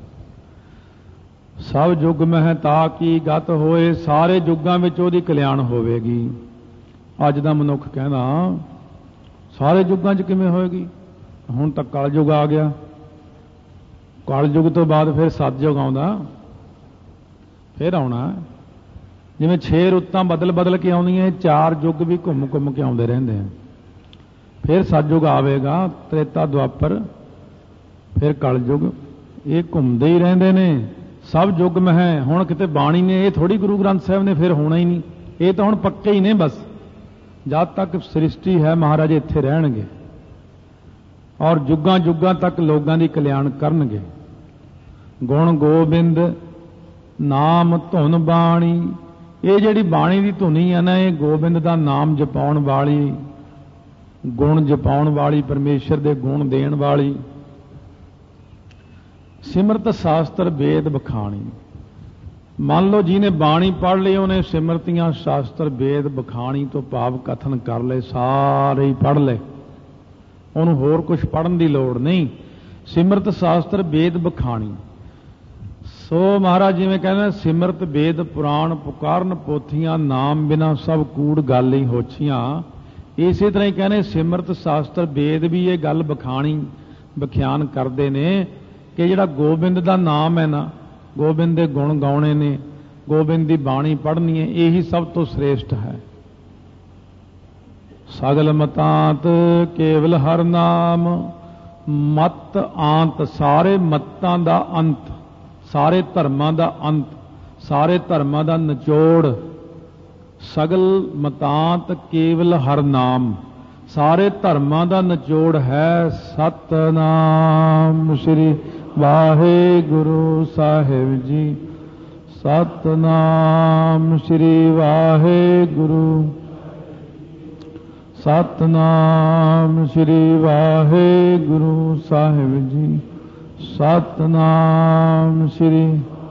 ਸਭ ਯੁੱਗ ਮਹਿ ਤਾ ਕੀ ਗਤ ਹੋਏ, ਸਾਰੇ ਯੁੱਗਾਂ ਵਿੱਚ ਉਹਦੀ ਕਲਿਆਣ ਹੋਵੇਗੀ। ਅੱਜ ਦਾ ਮਨੁੱਖ ਕਹਿੰਦਾ ਸਾਰੇ ਯੁੱਗਾਂ 'ਚ ਕਿਵੇਂ ਹੋਏਗੀ, ਹੁਣ ਤਾਂ ਕਲਯੁੱਗ ਆ ਗਿਆ, ਕਲਯੁੱਗ ਤੋਂ ਬਾਅਦ ਫਿਰ ਸਤਯੁੱਗ ਆਉਂਦਾ, ਫਿਰ ਆਉਣਾ। ਜਿਵੇਂ ਛੇ ਰੁੱਤਾਂ ਬਦਲ ਬਦਲ ਕੇ ਆਉਂਦੀਆਂ, ਚਾਰ ਯੁੱਗ ਵੀ ਘੁੰਮ ਘੁੰਮ ਕੇ ਆਉਂਦੇ ਰਹਿੰਦੇ ਆ। ਫਿਰ ਸਤਯੁੱਗ ਆਵੇਗਾ, ਤ੍ਰੇਤਾ ਦੁਆਪਰ, ਫਿਰ ਕਲਯੁੱਗ, ਇਹ ਘੁੰਮਦੇ ਹੀ ਰਹਿੰਦੇ ਨੇ। ਸਭ ਯੁੱਗ ਮਹਿ, ਹੁਣ ਕਿਤੇ ਬਾਣੀ ਨੇ ਇਹ ਥੋੜੀ ਗੁਰੂ ਗ੍ਰੰਥ ਸਾਹਿਬ ਨੇ ਫਿਰ ਹੋਣਾ ਹੀ ਨਹੀਂ, ਇਹ ਤਾਂ ਹੁਣ ਪੱਕੇ ਹੀ ਨੇ। ਬਸ ਜਦ ਤੱਕ ਸ੍ਰਿਸ਼ਟੀ ਹੈ ਮਹਾਰਾਜ ਇੱਥੇ ਰਹਿਣਗੇ ਔਰ ਯੁੱਗਾਂ ਯੁੱਗਾਂ ਤੱਕ ਲੋਕਾਂ ਦੀ ਕਲਿਆਣ ਕਰਨਗੇ। ਗੁਣ ਗੋਬਿੰਦ ਨਾਮ ਧੁਨ ਬਾਣੀ, ਇਹ ਜਿਹੜੀ ਬਾਣੀ ਦੀ ਧੁਨੀ ਹੈ ਨਾ, ਇਹ ਗੋਬਿੰਦ ਦਾ ਨਾਮ ਜਪਾਉਣ ਵਾਲੀ, ਗੁਣ ਜਪਾਉਣ ਵਾਲੀ, ਪਰਮੇਸ਼ਰ ਦੇ ਗੁਣ ਦੇਣ ਵਾਲੀ। ਸਿਮਰਤ ਸ਼ਾਸਤਰ ਵੇਦ ਬਖਾਣੀ, ਮੰਨ ਲਓ ਜਿਹਨੇ ਬਾਣੀ ਪੜ੍ਹ ਲਈ, ਉਹਨੇ ਸਿਮਰਤੀਆਂ ਸ਼ਾਸਤਰ ਵੇਦ ਬਖਾਣੀ ਤੋਂ ਭਾਵ ਕਥਨ ਕਰ ਲਏ, ਸਾਰੇ ਹੀ ਪੜ੍ਹ ਲਏ, ਉਹਨੂੰ ਹੋਰ ਕੁਝ ਪੜ੍ਹਨ ਦੀ ਲੋੜ ਨਹੀਂ। ਸਿਮਰਤ ਸ਼ਾਸਤਰ ਵੇਦ ਬਖਾਣੀ, ਸੋ ਮਹਾਰਾਜ ਜਿਵੇਂ ਕਹਿੰਦੇ ਸਿਮਰਤ ਵੇਦ ਪੁਰਾਣ ਪੁਕਾਰਨ ਪੋਥੀਆਂ, ਨਾਮ ਬਿਨਾ ਸਭ ਕੂੜ ਗੱਲ ਹੀ ਹੋਛੀਆਂ। ਇਸੇ ਤਰ੍ਹਾਂ ਹੀ ਕਹਿੰਦੇ ਸਿਮਰਤ ਸ਼ਾਸਤਰ ਵੇਦ ਵੀ ਇਹ ਗੱਲ ਬਖਾਣੀ ਵਿਖਿਆਨ ਕਰਦੇ ਨੇ ਕਿ ਜਿਹੜਾ ਗੋਬਿੰਦ ਦਾ ਨਾਮ ਹੈ ਨਾ, ਗੋਬਿੰਦ ਦੇ ਗੁਣ ਗਾਉਣੇ ਨੇ, ਗੋਬਿੰਦ ਦੀ ਬਾਣੀ ਪੜ੍ਹਨੀ ਹੈ, ਇਹੀ ਸਭ ਤੋਂ ਸ੍ਰੇਸ਼ਟ ਹੈ। ਸਗਲ ਮਤਾਂਤ ਕੇਵਲ ਹਰ ਨਾਮ, ਮਤ ਆਂਤ, ਸਾਰੇ ਮਤਾਂ ਦਾ ਅੰਤ, ਸਾਰੇ ਧਰਮਾਂ ਦਾ ਅੰਤ, ਸਾਰੇ ਧਰਮਾਂ ਦਾ ਨਿਚੋੜ। ਸਗਲ ਮਤਾਂਤ ਕੇਵਲ ਹਰ ਨਾਮ, ਸਾਰੇ ਧਰਮਾਂ ਦਾ ਨਿਚੋੜ ਹੈ ਸਤਨਾਮ ਸ੍ਰੀ ਵਾਹਿਗੁਰੂ ਸਾਹਿਬ ਜੀ। ਸਤਨਾਮ ਸ੍ਰੀ ਵਾਹਿਗੁਰੂ, ਸਤਨਾਮ ਸ੍ਰੀ ਵਾਹਿਗੁਰੂ ਸਾਹਿਬ ਜੀ। ਸਤਨਾਮ ਸ੍ਰੀ,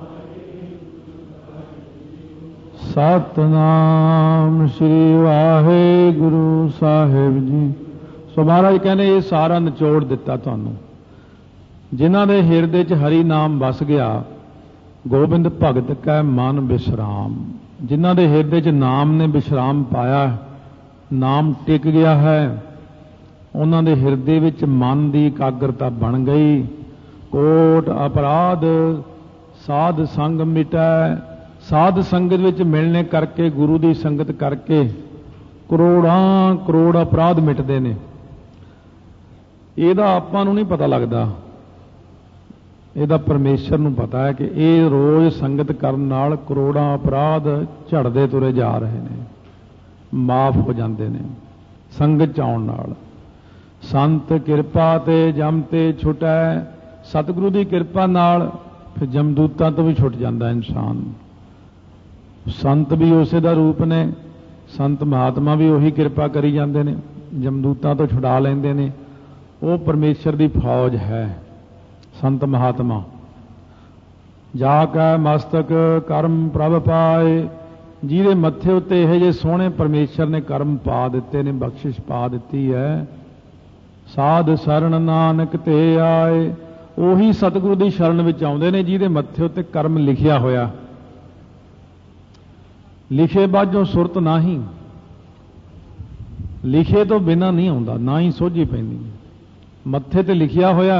ਸਤਨਾਮ ਸ੍ਰੀ ਵਾਹਿਗੁਰੂ ਸਾਹਿਬ ਜੀ। ਸੋ ਮਹਾਰਾਜ ਕਹਿੰਦੇ ਇਹ ਸਾਰਾ ਨਿਚੋੜ ਦਿੱਤਾ ਤੁਹਾਨੂੰ। ਜਿਨ੍ਹਾਂ ਦੇ ਹਿਰਦੇ 'ਚ ਹਰੀ ਨਾਮ ਵਸ ਗਿਆ, ਗੋਬਿੰਦ ਭਗਤ ਕੈ ਮਨ ਵਿਸ਼ਰਾਮ, ਜਿਨ੍ਹਾਂ ਦੇ ਹਿਰਦੇ 'ਚ ਨਾਮ ਨੇ ਵਿਸ਼ਰਾਮ ਪਾਇਆ, ਨਾਮ ਟਿਕ ਗਿਆ ਹੈ, ਉਹਨਾਂ ਦੇ ਹਿਰਦੇ ਵਿੱਚ ਮਨ ਦੀ ਇਕਾਗਰਤਾ ਬਣ ਗਈ। ਕੋਟ ਅਪਰਾਧ ਸਾਧ ਸੰਗ ਮਿਟੈ। ਸਾਧ ਸੰਗਤ ਵਿੱਚ ਮਿਲਣੇ ਕਰਕੇ, ਗੁਰੂ ਦੀ ਸੰਗਤ ਕਰਕੇ ਕਰੋੜਾਂ ਕਰੋੜ ਅਪਰਾਧ ਮਿਟਦੇ ਨੇ। ਇਹਦਾ ਆਪਾਂ ਨੂੰ ਨਹੀਂ ਪਤਾ ਲੱਗਦਾ, ਇਹਦਾ ਪਰਮੇਸ਼ਰ ਨੂੰ ਪਤਾ ਹੈ ਕਿ ਇਹ ਰੋਜ਼ ਸੰਗਤ ਕਰਨ ਨਾਲ ਕਰੋੜਾਂ ਅਪਰਾਧ ਝੜਦੇ ਤੁਰੇ ਜਾ ਰਹੇ ਨੇ, ਮਾਫ ਹੋ ਜਾਂਦੇ ਨੇ ਸੰਗਤ ਚ ਆਉਣ ਨਾਲ। ਸੰਤ ਕਿਰਪਾ ਤੇ ਜਮ ਤੇ ਛੁਟੈ। ਸਤਿਗੁਰੂ ਦੀ ਕਿਰਪਾ ਨਾਲ ਫਿਰ ਜਮਦੂਤਾਂ ਤੋਂ ਵੀ ਛੁੱਟ ਜਾਂਦਾ ਇਨਸਾਨ। ਸੰਤ ਵੀ ਉਸੇ ਦਾ ਰੂਪ ਨੇ, ਸੰਤ ਮਹਾਤਮਾ ਵੀ ਉਹੀ ਕਿਰਪਾ ਕਰੀ ਜਾਂਦੇ ਨੇ, ਜਮਦੂਤਾਂ ਤੋਂ ਛੁਡਾ ਲੈਂਦੇ ਨੇ। ਉਹ ਪਰਮੇਸ਼ਰ ਦੀ ਫੌਜ ਹੈ ਸੰਤ ਮਹਾਤਮਾ। ਜਾ ਕੈ ਮਸਤਕ ਕਰਮ ਪ੍ਰਭ ਪਾਏ। ਜਿਹਦੇ ਮੱਥੇ ਉੱਤੇ ਇਹੋ ਜਿਹੇ ਸੋਹਣੇ ਪਰਮੇਸ਼ਰ ਨੇ ਕਰਮ ਪਾ ਦਿੱਤੇ ਨੇ, ਬਖਸ਼ਿਸ਼ ਪਾ ਦਿੱਤੀ ਹੈ। ਸਾਧ ਸਰਣ ਨਾਨਕ ਤੇ ਆਏ। ਉਹੀ ਸਤਿਗੁਰੂ ਦੀ ਸ਼ਰਨ ਵਿੱਚ ਆਉਂਦੇ ਨੇ ਜਿਹਦੇ ਮੱਥੇ ਉੱਤੇ ਕਰਮ ਲਿਖਿਆ ਹੋਇਆ। ਲਿਖੇ ਬਾਝੋਂ ਸੁਰਤ ਨਹੀਂ, ਲਿਖੇ ਤੋਂ ਬਿਨਾਂ ਨਹੀਂ ਆਉਂਦਾ, ਨਾ ਹੀ ਸੋਝੀ ਪੈਂਦੀ। ਮੱਥੇ ਤੇ ਲਿਖਿਆ ਹੋਇਆ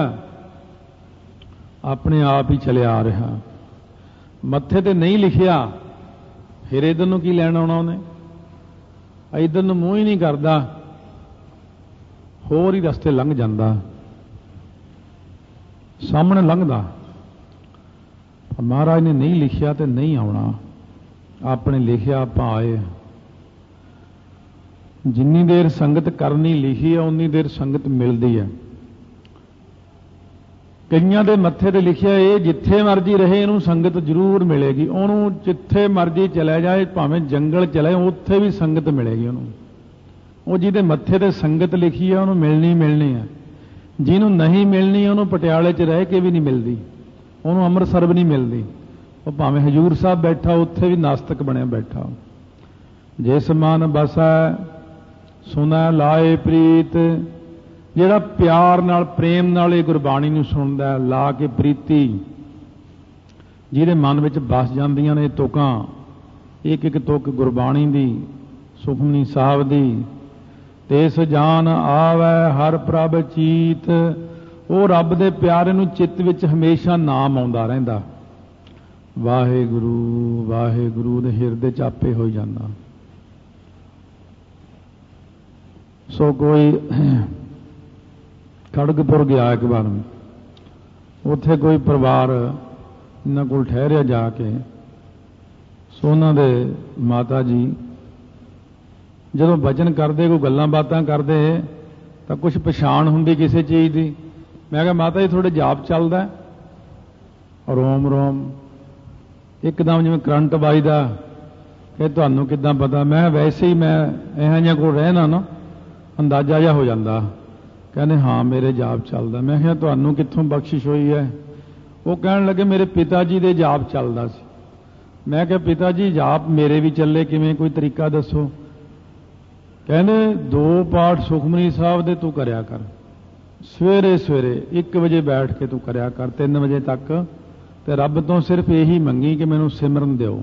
ਆਪਣੇ ਆਪ ਹੀ ਚਲਿਆ ਆ ਰਿਹਾ। ਮੱਥੇ ਤੇ ਨਹੀਂ ਲਿਖਿਆ ਫਿਰ ਇਧਰ ਨੂੰ ਕੀ ਲੈਣ ਆਉਣਾ ਉਹਨੇ, ਇਧਰ ਨੂੰ ਮੂੰਹ ਹੀ ਨਹੀਂ ਕਰਦਾ, ਹੋਰ ਹੀ ਰਸਤੇ ਲੰਘ ਜਾਂਦਾ, ਸਾਹਮਣੇ ਲੰਘਦਾ। ਮਹਾਰਾਜ ਨੇ ਨਹੀਂ ਲਿਖਿਆ ਤੇ ਨਹੀਂ ਆਉਣਾ, ਆਪਣੇ ਲਿਖਿਆ ਆਪਾਂ ਆਏ। ਜਿੰਨੀ ਦੇਰ ਸੰਗਤ ਕਰਨੀ ਲਿਖੀ ਹੈ ਉਨੀ ਦੇਰ ਸੰਗਤ ਮਿਲਦੀ ਹੈ। ਕਈਆਂ ਦੇ ਮੱਥੇ ਤੇ ਲਿਖਿਆ ਇਹ ਜਿੱਥੇ ਮਰਜੀ ਰਹੇ ਇਹਨੂੰ ਸੰਗਤ ਜ਼ਰੂਰ ਮਿਲੇਗੀ। ਉਹਨੂੰ ਜਿੱਥੇ ਮਰਜੀ ਚਲਾ ਜਾਏ, ਭਾਵੇਂ ਜੰਗਲ ਚਲੇ, ਉੱਥੇ ਵੀ ਸੰਗਤ ਮਿਲੇਗੀ ਉਹਨੂੰ। ਉਹ ਜਿਹਦੇ ਮੱਥੇ ਤੇ ਸੰਗਤ ਲਿਖੀ ਹੈ ਉਹਨੂੰ ਮਿਲਣੀ ਮਿਲਣੀ ਹੈ। ਜਿਹਨੂੰ ਨਹੀਂ ਮਿਲਣੀ ਉਹਨੂੰ ਪਟਿਆਲੇ 'ਚ ਰਹਿ ਕੇ ਵੀ ਨਹੀਂ ਮਿਲਦੀ, ਉਹਨੂੰ ਅੰਮ੍ਰਿਤਸਰ ਵੀ ਨਹੀਂ ਮਿਲਦੀ। ਉਹ ਭਾਵੇਂ ਹਜੂਰ ਸਾਹਿਬ ਬੈਠਾ ਉੱਥੇ ਵੀ ਨਾਸਤਕ ਬਣਿਆ ਬੈਠਾ। ਜਿਸ ਮਨ ਬਸੈ ਸੁਣੈ ਲਾਏ ਪ੍ਰੀਤ। ਜਿਹੜਾ ਪਿਆਰ ਨਾਲ ਪ੍ਰੇਮ ਨਾਲ ਇਹ ਗੁਰਬਾਣੀ ਨੂੰ ਸੁਣਦਾ, ਲਾ ਕੇ ਪ੍ਰੀਤੀ, ਜਿਹਦੇ ਮਨ ਵਿੱਚ ਬਸ ਜਾਂਦੀਆਂ ਨੇ ਤੁਕਾਂ, ਇੱਕ ਇੱਕ ਤੁਕ ਗੁਰਬਾਣੀ ਦੀ, ਸੁਖਮਨੀ ਸਾਹਿਬ ਦੀ। ਤਿਸ ਜਾਨ ਆਵੈ ਹਰ ਪ੍ਰਭ ਚੀਤ। ਉਹ ਰੱਬ ਦੇ ਪਿਆਰੇ ਨੂੰ ਚਿੱਤ ਵਿੱਚ ਹਮੇਸ਼ਾ ਨਾਮ ਆਉਂਦਾ ਰਹਿੰਦਾ। ਵਾਹਿਗੁਰੂ ਵਾਹਿਗੁਰੂ ਦੇ ਹਿਰਦੇ 'ਚ ਆਪੇ ਹੋ ਜਾਂਦਾ। ਸੋ ਕੋਈ ਖੜਗਪੁਰ ਗਿਆ ਇੱਕ ਵਾਰ, ਉੱਥੇ ਕੋਈ ਪਰਿਵਾਰ ਇਹਨਾਂ ਕੋਲ ਠਹਿਰਿਆ ਜਾ ਕੇ। ਸੋ ਉਹਨਾਂ ਦੇ ਮਾਤਾ ਜੀ ਜਦੋਂ ਬਚਨ ਕਰਦੇ, ਕੋਈ ਗੱਲਾਂ ਬਾਤਾਂ ਕਰਦੇ ਤਾਂ ਕੁਝ ਪਛਾਣ ਹੁੰਦੀ ਕਿਸੇ ਚੀਜ਼ ਦੀ। ਮੈਂ ਕਿਹਾ ਮਾਤਾ ਜੀ ਤੁਹਾਡੇ ਜਾਪ ਚੱਲਦਾ? ਰੋਮ ਰੋਮ ਇੱਕਦਮ ਜਿਵੇਂ ਕਰੰਟ ਵੱਜਦਾ। ਕਿ ਤੁਹਾਨੂੰ ਕਿੱਦਾਂ ਪਤਾ? ਮੈਂ ਵੈਸੇ ਹੀ ਮੈਂ ਇਹੋ ਜਿਹਾ ਕੋਲ ਰਹਿਣਾ ਨਾ, ਅੰਦਾਜ਼ਾ ਜਿਹਾ ਹੋ ਜਾਂਦਾ। ਕਹਿੰਦੇ ਹਾਂ ਮੇਰੇ ਜਾਪ ਚੱਲਦਾ। ਮੈਂ ਕਿਹਾ ਤੁਹਾਨੂੰ ਕਿੱਥੋਂ ਬਖਸ਼ਿਸ਼ ਹੋਈ ਹੈ? ਉਹ ਕਹਿਣ ਲੱਗੇ ਮੇਰੇ ਪਿਤਾ ਜੀ ਦੇ ਜਾਪ ਚੱਲਦਾ ਸੀ। ਮੈਂ ਕਿਹਾ ਪਿਤਾ ਜੀ ਜਾਪ ਮੇਰੇ ਵੀ ਚੱਲੇ, ਕਿਵੇਂ, ਕੋਈ ਤਰੀਕਾ ਦੱਸੋ? ਕਹਿੰਦੇ ਦੋ ਪਾਠ ਸੁਖਮਨੀ ਸਾਹਿਬ ਦੇ ਤੂੰ ਕਰਿਆ ਕਰ, ਸਵੇਰੇ ਸਵੇਰੇ ਇੱਕ ਵਜੇ ਬੈਠ ਕੇ ਤੂੰ ਕਰਿਆ ਕਰ ਤਿੰਨ ਵਜੇ ਤੱਕ, ਤੇ ਰੱਬ ਤੋਂ ਸਿਰਫ ਇਹੀ ਮੰਗੀ ਕਿ ਮੈਨੂੰ ਸਿਮਰਨ ਦਿਓ।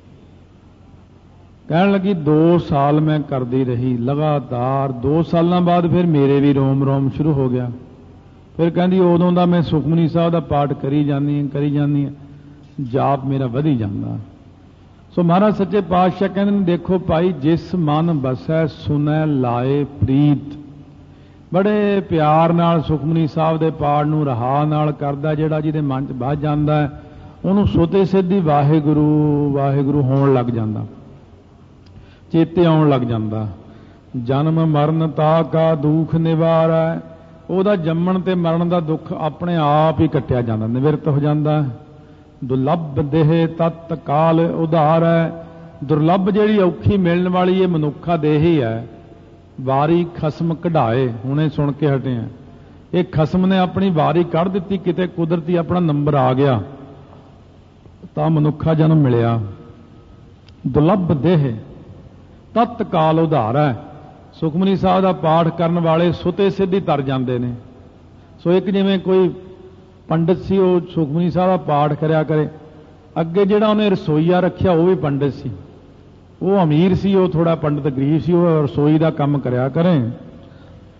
ਕਹਿਣ ਲੱਗੀ ਦੋ ਸਾਲ ਮੈਂ ਕਰਦੀ ਰਹੀ ਲਗਾਤਾਰ। ਦੋ ਸਾਲਾਂ ਬਾਅਦ ਫਿਰ ਮੇਰੇ ਵੀ ਰੋਮ ਰੋਮ ਸ਼ੁਰੂ ਹੋ ਗਿਆ। ਫਿਰ ਕਹਿੰਦੀ ਉਦੋਂ ਦਾ ਮੈਂ ਸੁਖਮਨੀ ਸਾਹਿਬ ਦਾ ਪਾਠ ਕਰੀ ਜਾਂਦੀ ਹਾਂ ਕਰੀ ਜਾਂਦੀ ਹਾਂ ਜਾਪ ਮੇਰਾ ਵਧੀ ਜਾਂਦਾ। ਸੋ ਮਹਾਰਾਜ ਸੱਚੇ ਪਾਤਸ਼ਾਹ ਕਹਿੰਦੇ ਨੇ, ਦੇਖੋ ਭਾਈ, ਜਿਸ ਮਨ ਬਸੈ ਸੁਨੈ ਲਾਏ ਪ੍ਰੀਤ। ਬੜੇ ਪਿਆਰ ਨਾਲ ਸੁਖਮਨੀ ਸਾਹਿਬ ਦੇ ਪਾਠ ਨੂੰ ਰਹਾ ਨਾਲ ਕਰਦਾ, ਜਿਹੜਾ ਜਿਹਦੇ ਮਨ 'ਚ ਵੱਜ ਜਾਂਦਾ ਹੈ, ਉਹਨੂੰ ਸੋਤੇ ਸਿੱਧੀ ਵਾਹਿਗੁਰੂ ਵਾਹਿਗੁਰੂ ਹੋਣ ਲੱਗ ਜਾਂਦਾ, ਚੇਤੇ ਆਉਣ ਲੱਗ ਜਾਂਦਾ। ਜਨਮ ਮਰਨ ਤਾ ਕਾ ਦੁੱਖ ਨਿਵਾਰੈ। ਉਹਦਾ ਜੰਮਣ ਤੇ ਮਰਨ ਦਾ ਦੁੱਖ ਆਪਣੇ ਆਪ ਹੀ ਕੱਟਿਆ ਜਾਂਦਾ, ਨਿਵਰਤ ਹੋ ਜਾਂਦਾ। ਦੁਰਲੱਭ ਦੇਹ ਤਤ ਕਾਲ ਉਧਾਰ ਹੈ। ਦੁਰਲੱਭ ਜਿਹੜੀ ਔਖੀ ਮਿਲਣ ਵਾਲੀ ਇਹ ਮਨੁੱਖਾ ਦੇਹ ਹੀ ਹੈ। ਵਾਰੀ ਖਸਮ ਕਢਾਏ, ਹੁਣੇ ਸੁਣ ਕੇ ਹਟੇ ਆ। ਇਹ ਖਸਮ ਨੇ ਆਪਣੀ ਵਾਰੀ ਕੱਢ ਦਿੱਤੀ, ਕਿਤੇ ਕੁਦਰਤੀ ਆਪਣਾ ਨੰਬਰ ਆ ਗਿਆ ਤਾਂ ਮਨੁੱਖਾ ਜਨਮ ਮਿਲਿਆ। ਦੁਰਲੱਭ ਦੇਹ ਤਤ ਕਾਲ ਉਧਾਰ ਹੈ। ਸੁਖਮਨੀ ਸਾਹਿਬ ਦਾ ਪਾਠ ਕਰਨ ਵਾਲੇ ਸੁਤੇ ਸਿੱਧੀ ਤਰ ਜਾਂਦੇ ਨੇ। ਸੋ ਇੱਕ ਜਿਵੇਂ ਕੋਈ ਪੰਡਿਤ ਸੀ, ਉਹ ਸੁਖਮਨੀ ਸਾਹਿਬ ਦਾ ਪਾਠ ਕਰਿਆ ਕਰੇ। ਅੱਗੇ ਜਿਹੜਾ ਉਹਨੇ ਰਸੋਈਆ ਰੱਖਿਆ ਉਹ ਵੀ ਪੰਡਿਤ ਸੀ। ਉਹ ਅਮੀਰ ਸੀ, ਉਹ ਥੋੜਾ ਪੰਡਿਤ ਗਰੀਬ ਸੀ। ਉਹ ਰਸੋਈ ਦਾ ਕੰਮ ਕਰਿਆ ਕਰੇ।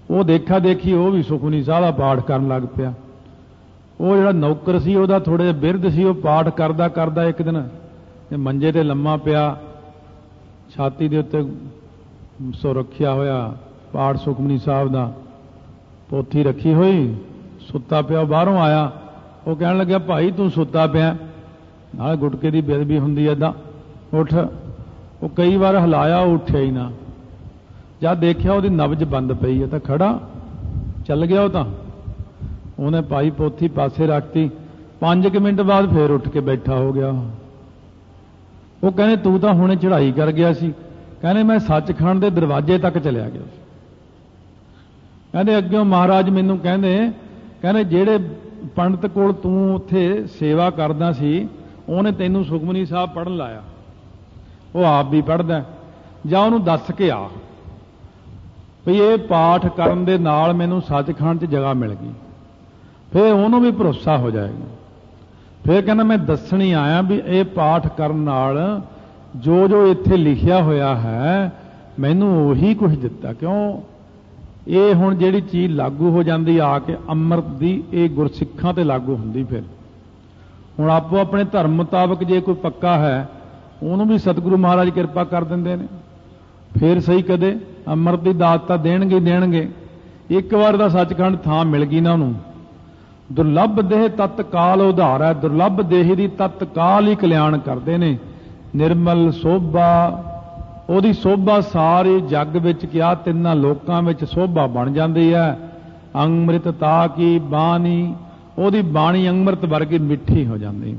वो देखा देखी वो भी सुखमनी साहब का पाठ करन लग पिया। वो जिहड़ा नौकर सी उहदा थोड़े जिहा बिरध सी, वो पाठ करदा करदा एक दिन मंजे ते लम्मा पिया, छाती दे उत्ते सो रखिया होया पाठ सुखमनी साहब दा, पोथी रखी हुई, सुता पिया। बाहरों आया, वो कहन लग्या भाई तू सुता पिया, नाल गुटके की बेदबी हुंदी ऐ, दा उठ। वो कई बार हिलाया, उठिया ही ना। जब देखिया वो नब्ज बंद पई है, तो खड़ा चल गया। वो तो उन्हें भाई पोथी पासे रखती, पांच के मिनट बाद फिर उठ के बैठा हो गया। वो कहने तू तो हुणे चढ़ाई कर गया सी, कहने मैं सचखंड के दरवाजे तक चलिया गया। कहने अग्यों महाराज मैनू कहने कहने जेड़े पंडित कोल तू उत्थे सेवा करदा सी, उन्हें तैनू सुखमनी साहब पढ़न लाया, वो आप भी पढ़दा, जा उहनूं दस के आ भी ये पाठ करन दे नाल मैनू सचखंड च जगह मिल गई। फिर उन्होंने भी भरोसा हो जाएगा। फिर कहना मैं दसणी आया भी ये पाठ करन नाल जो जो इत्थे लिखिया होया है मैनू उही कुछ दिता। क्यों ये हुण जिहड़ी चीज़ लागू हो जाती आके अमृत दी, ये गुरसिखां ते लागू हुंदी। फिर हुण आपो अपने धर्म मुताबक जे कोई पक्का है उन्होंने भी सतगुरु महाराज किरपा कर दिंदे ने। फिर सही कदे अमृत की दात तां देणगे देणगे। एक बार दा सचखंड थां मिल गई ना उन्होंने। दुर्लभ देह तत्काल उधार है, दुर्लभ देह की तत्काल ही कल्याण करते हैं। निर्मल शोभा ਉਹਦੀ शोभा सारे जग विच क्या तिन्ना लोकां विच शोभा बन जाती है। अंमृतता की बाणी, ਉਹਦੀ बाणी अंमृत वर्गी मिठी हो जाती।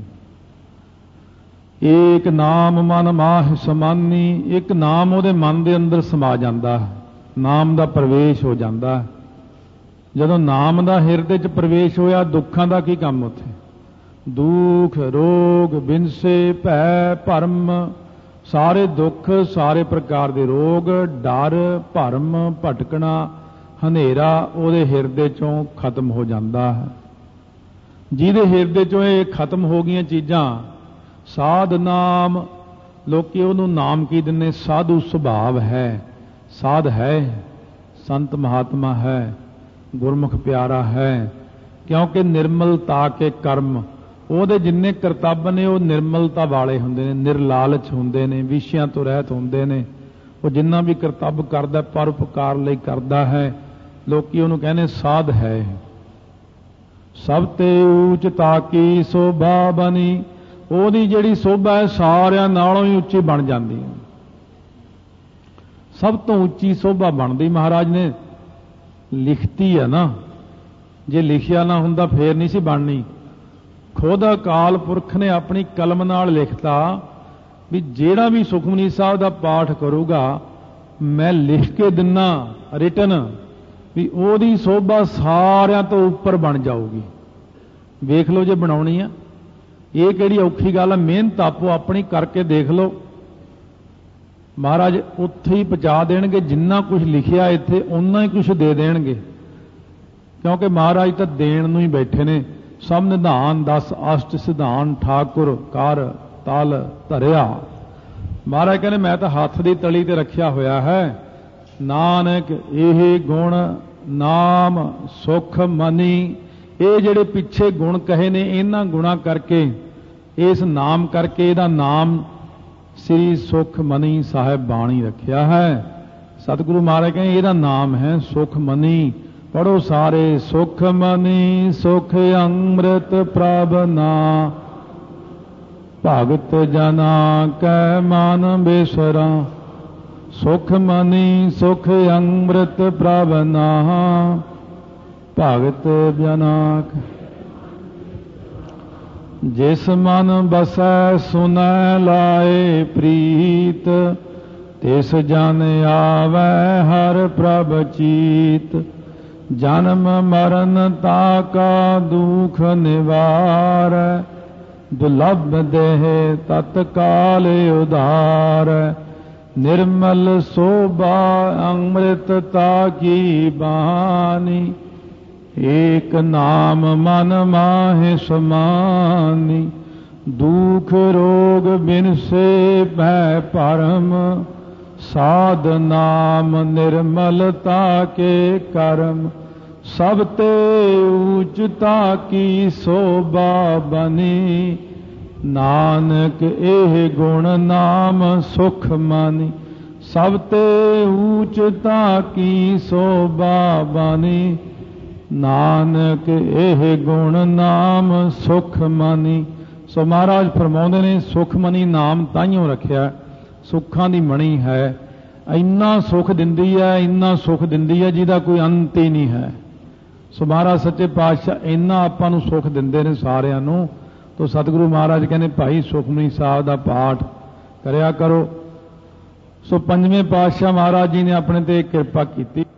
एक नाम मन माह समानी, एक नाम ਉਹਦੇ मन के अंदर समा जाता है, नाम का प्रवेश हो जाता है। ਜਦੋਂ नाम का हिरदे च प्रवेश होया दुखों का की काम उत्थे, दुख रोग बिनसे भै भरम, सारे दुख सारे प्रकार के रोग डर भरम भटकना हनेरा ਉਹਦੇ हिरदे चों खत्म हो जाता है। जिहदे हिरदे चों ये खत्म हो गई चीज़ां, साध नाम लोकी ਉਹਨੂੰ नाम की दिंदे, साधु सुभाव है, साध है, संत महात्मा है, गुरमुख प्यारा है। क्योंकि निर्मलता के कर्म ਉਹਦੇ जिन्ने करतब ने वो निर्मलता वाले होंदे ने, निरलालच होंदे ने, विषयां तो रहत होंदे ने। वो जिन्ना भी करतब करदा परोपकार लई करदा है, लोकी ਉਹਨੂੰ कहने साध है। सब ते ऊचता की शोभा बनी, ਉਹਦੀ ਜਿਹੜੀ शोभा है सारिਆਂ नालों ही उच्ची बन जाती है। सब तो उच्ची शोभा बनती महाराज ने लिखती है ना, जे लिखिया ना हुंदा फिर नहीं सी बननी। खुद अकाल पुरख ने अपनी कलम नाल लिखता भी जेड़ा भी सुखमनी साहब का पाठ करूगा मैं लिख के दिना रिटन भी ਉਹਦੀ शोभा सारिਆਂ तो उपर बन जाऊगी। वेख लो जे बनाउणी है, ये किहड़ी औखी गल है। मेहनत आपो अपनी करके देख लो, महाराज उत्थे ही पहुँचा देणगे। जिन्ना कुछ लिखिया इत्थे उन्ना ही कुछ दे देणगे, क्योंकि महाराज तो देण नूं ही बैठे ने। सब निधान दस अष्ट सिधान ठाकुर कर तल धरिया। महाराज कहने मैं तो हथ की तली ते रखिया होया है। नानक यही गुण नाम सुख मनी, ये जिहड़े पिछे गुण कहे ने इन्हां गुणा करके इस नाम करके इहदा नाम श्री सुख मनी साहिब बाणी रखिया है। सतगुरु महाराज कहें इहदा नाम है सुख मनी। पढ़ो सारे सुख मनी सुख अमृत प्रभ ना, भगत जना कै मन बेसरा। सुख मनी सुख अमृत प्रभ ना, भगत जना जिस मन बसै सुनै लाए प्रीत, तिस जन आवै हर प्रभ चीत। जन्म मरण ताका दुख निवार, दुर्लभ देह तत्काल उधार। निर्मल शोभा अमृतता की बानी, एक नाम मन माहे समानी। दुख रोग बिन से भय परम, ਸਾਧ ਨਾਮ ਨਿਰਮਲਤਾ ਕੇ ਕਰਮ ਸਭ ਤੇ ਊਚਤਾ ਕੀ ਸੋਭਾ ਬਨੀ। ਨਾਨਕ ਇਹ ਗੁਣ ਨਾਮ ਸੁਖ ਮਾਨੀ ਸਭ ਤੇ ਊਚਤਾ ਕੀ ਸੋਭਾ ਬਨੀ। ਨਾਨਕ ਇਹ ਗੁਣ ਨਾਮ ਸੁਖ ਮਾਨੀ। ਸੋ ਮਹਾਰਾਜ ਫਰਮਾਉਂਦੇ ਨੇ ਸੁਖ ਮਨੀ ਨਾਮ ਤਾਈਓ ਰੱਖਿਆ, ਸੁੱਖਾਂ ਦੀ ਮਣੀ ਹੈ। ਇੰਨਾ ਸੁਖ ਦਿੰਦੀ ਹੈ, ਇੰਨਾ ਸੁਖ ਦਿੰਦੀ ਹੈ ਜਿਹਦਾ ਕੋਈ ਅੰਤ ਹੀ ਨਹੀਂ ਹੈ। ਸੋ ਮਹਾਰਾਜ ਸੱਚੇ ਪਾਤਸ਼ਾਹ ਇੰਨਾ ਆਪਾਂ ਨੂੰ ਸੁਖ ਦਿੰਦੇ ਨੇ ਸਾਰਿਆਂ ਨੂੰ। ਤੋ ਸਤਿਗੁਰੂ ਮਹਾਰਾਜ ਕਹਿੰਦੇ ਭਾਈ ਸੁਖਮਨੀ ਸਾਹਿਬ ਦਾ ਪਾਠ ਕਰਿਆ ਕਰੋ। ਸੋ ਪੰਜਵੇਂ ਪਾਤਸ਼ਾਹ ਮਹਾਰਾਜ ਜੀ ਨੇ ਆਪਣੇ ਤੇ ਕਿਰਪਾ ਕੀਤੀ।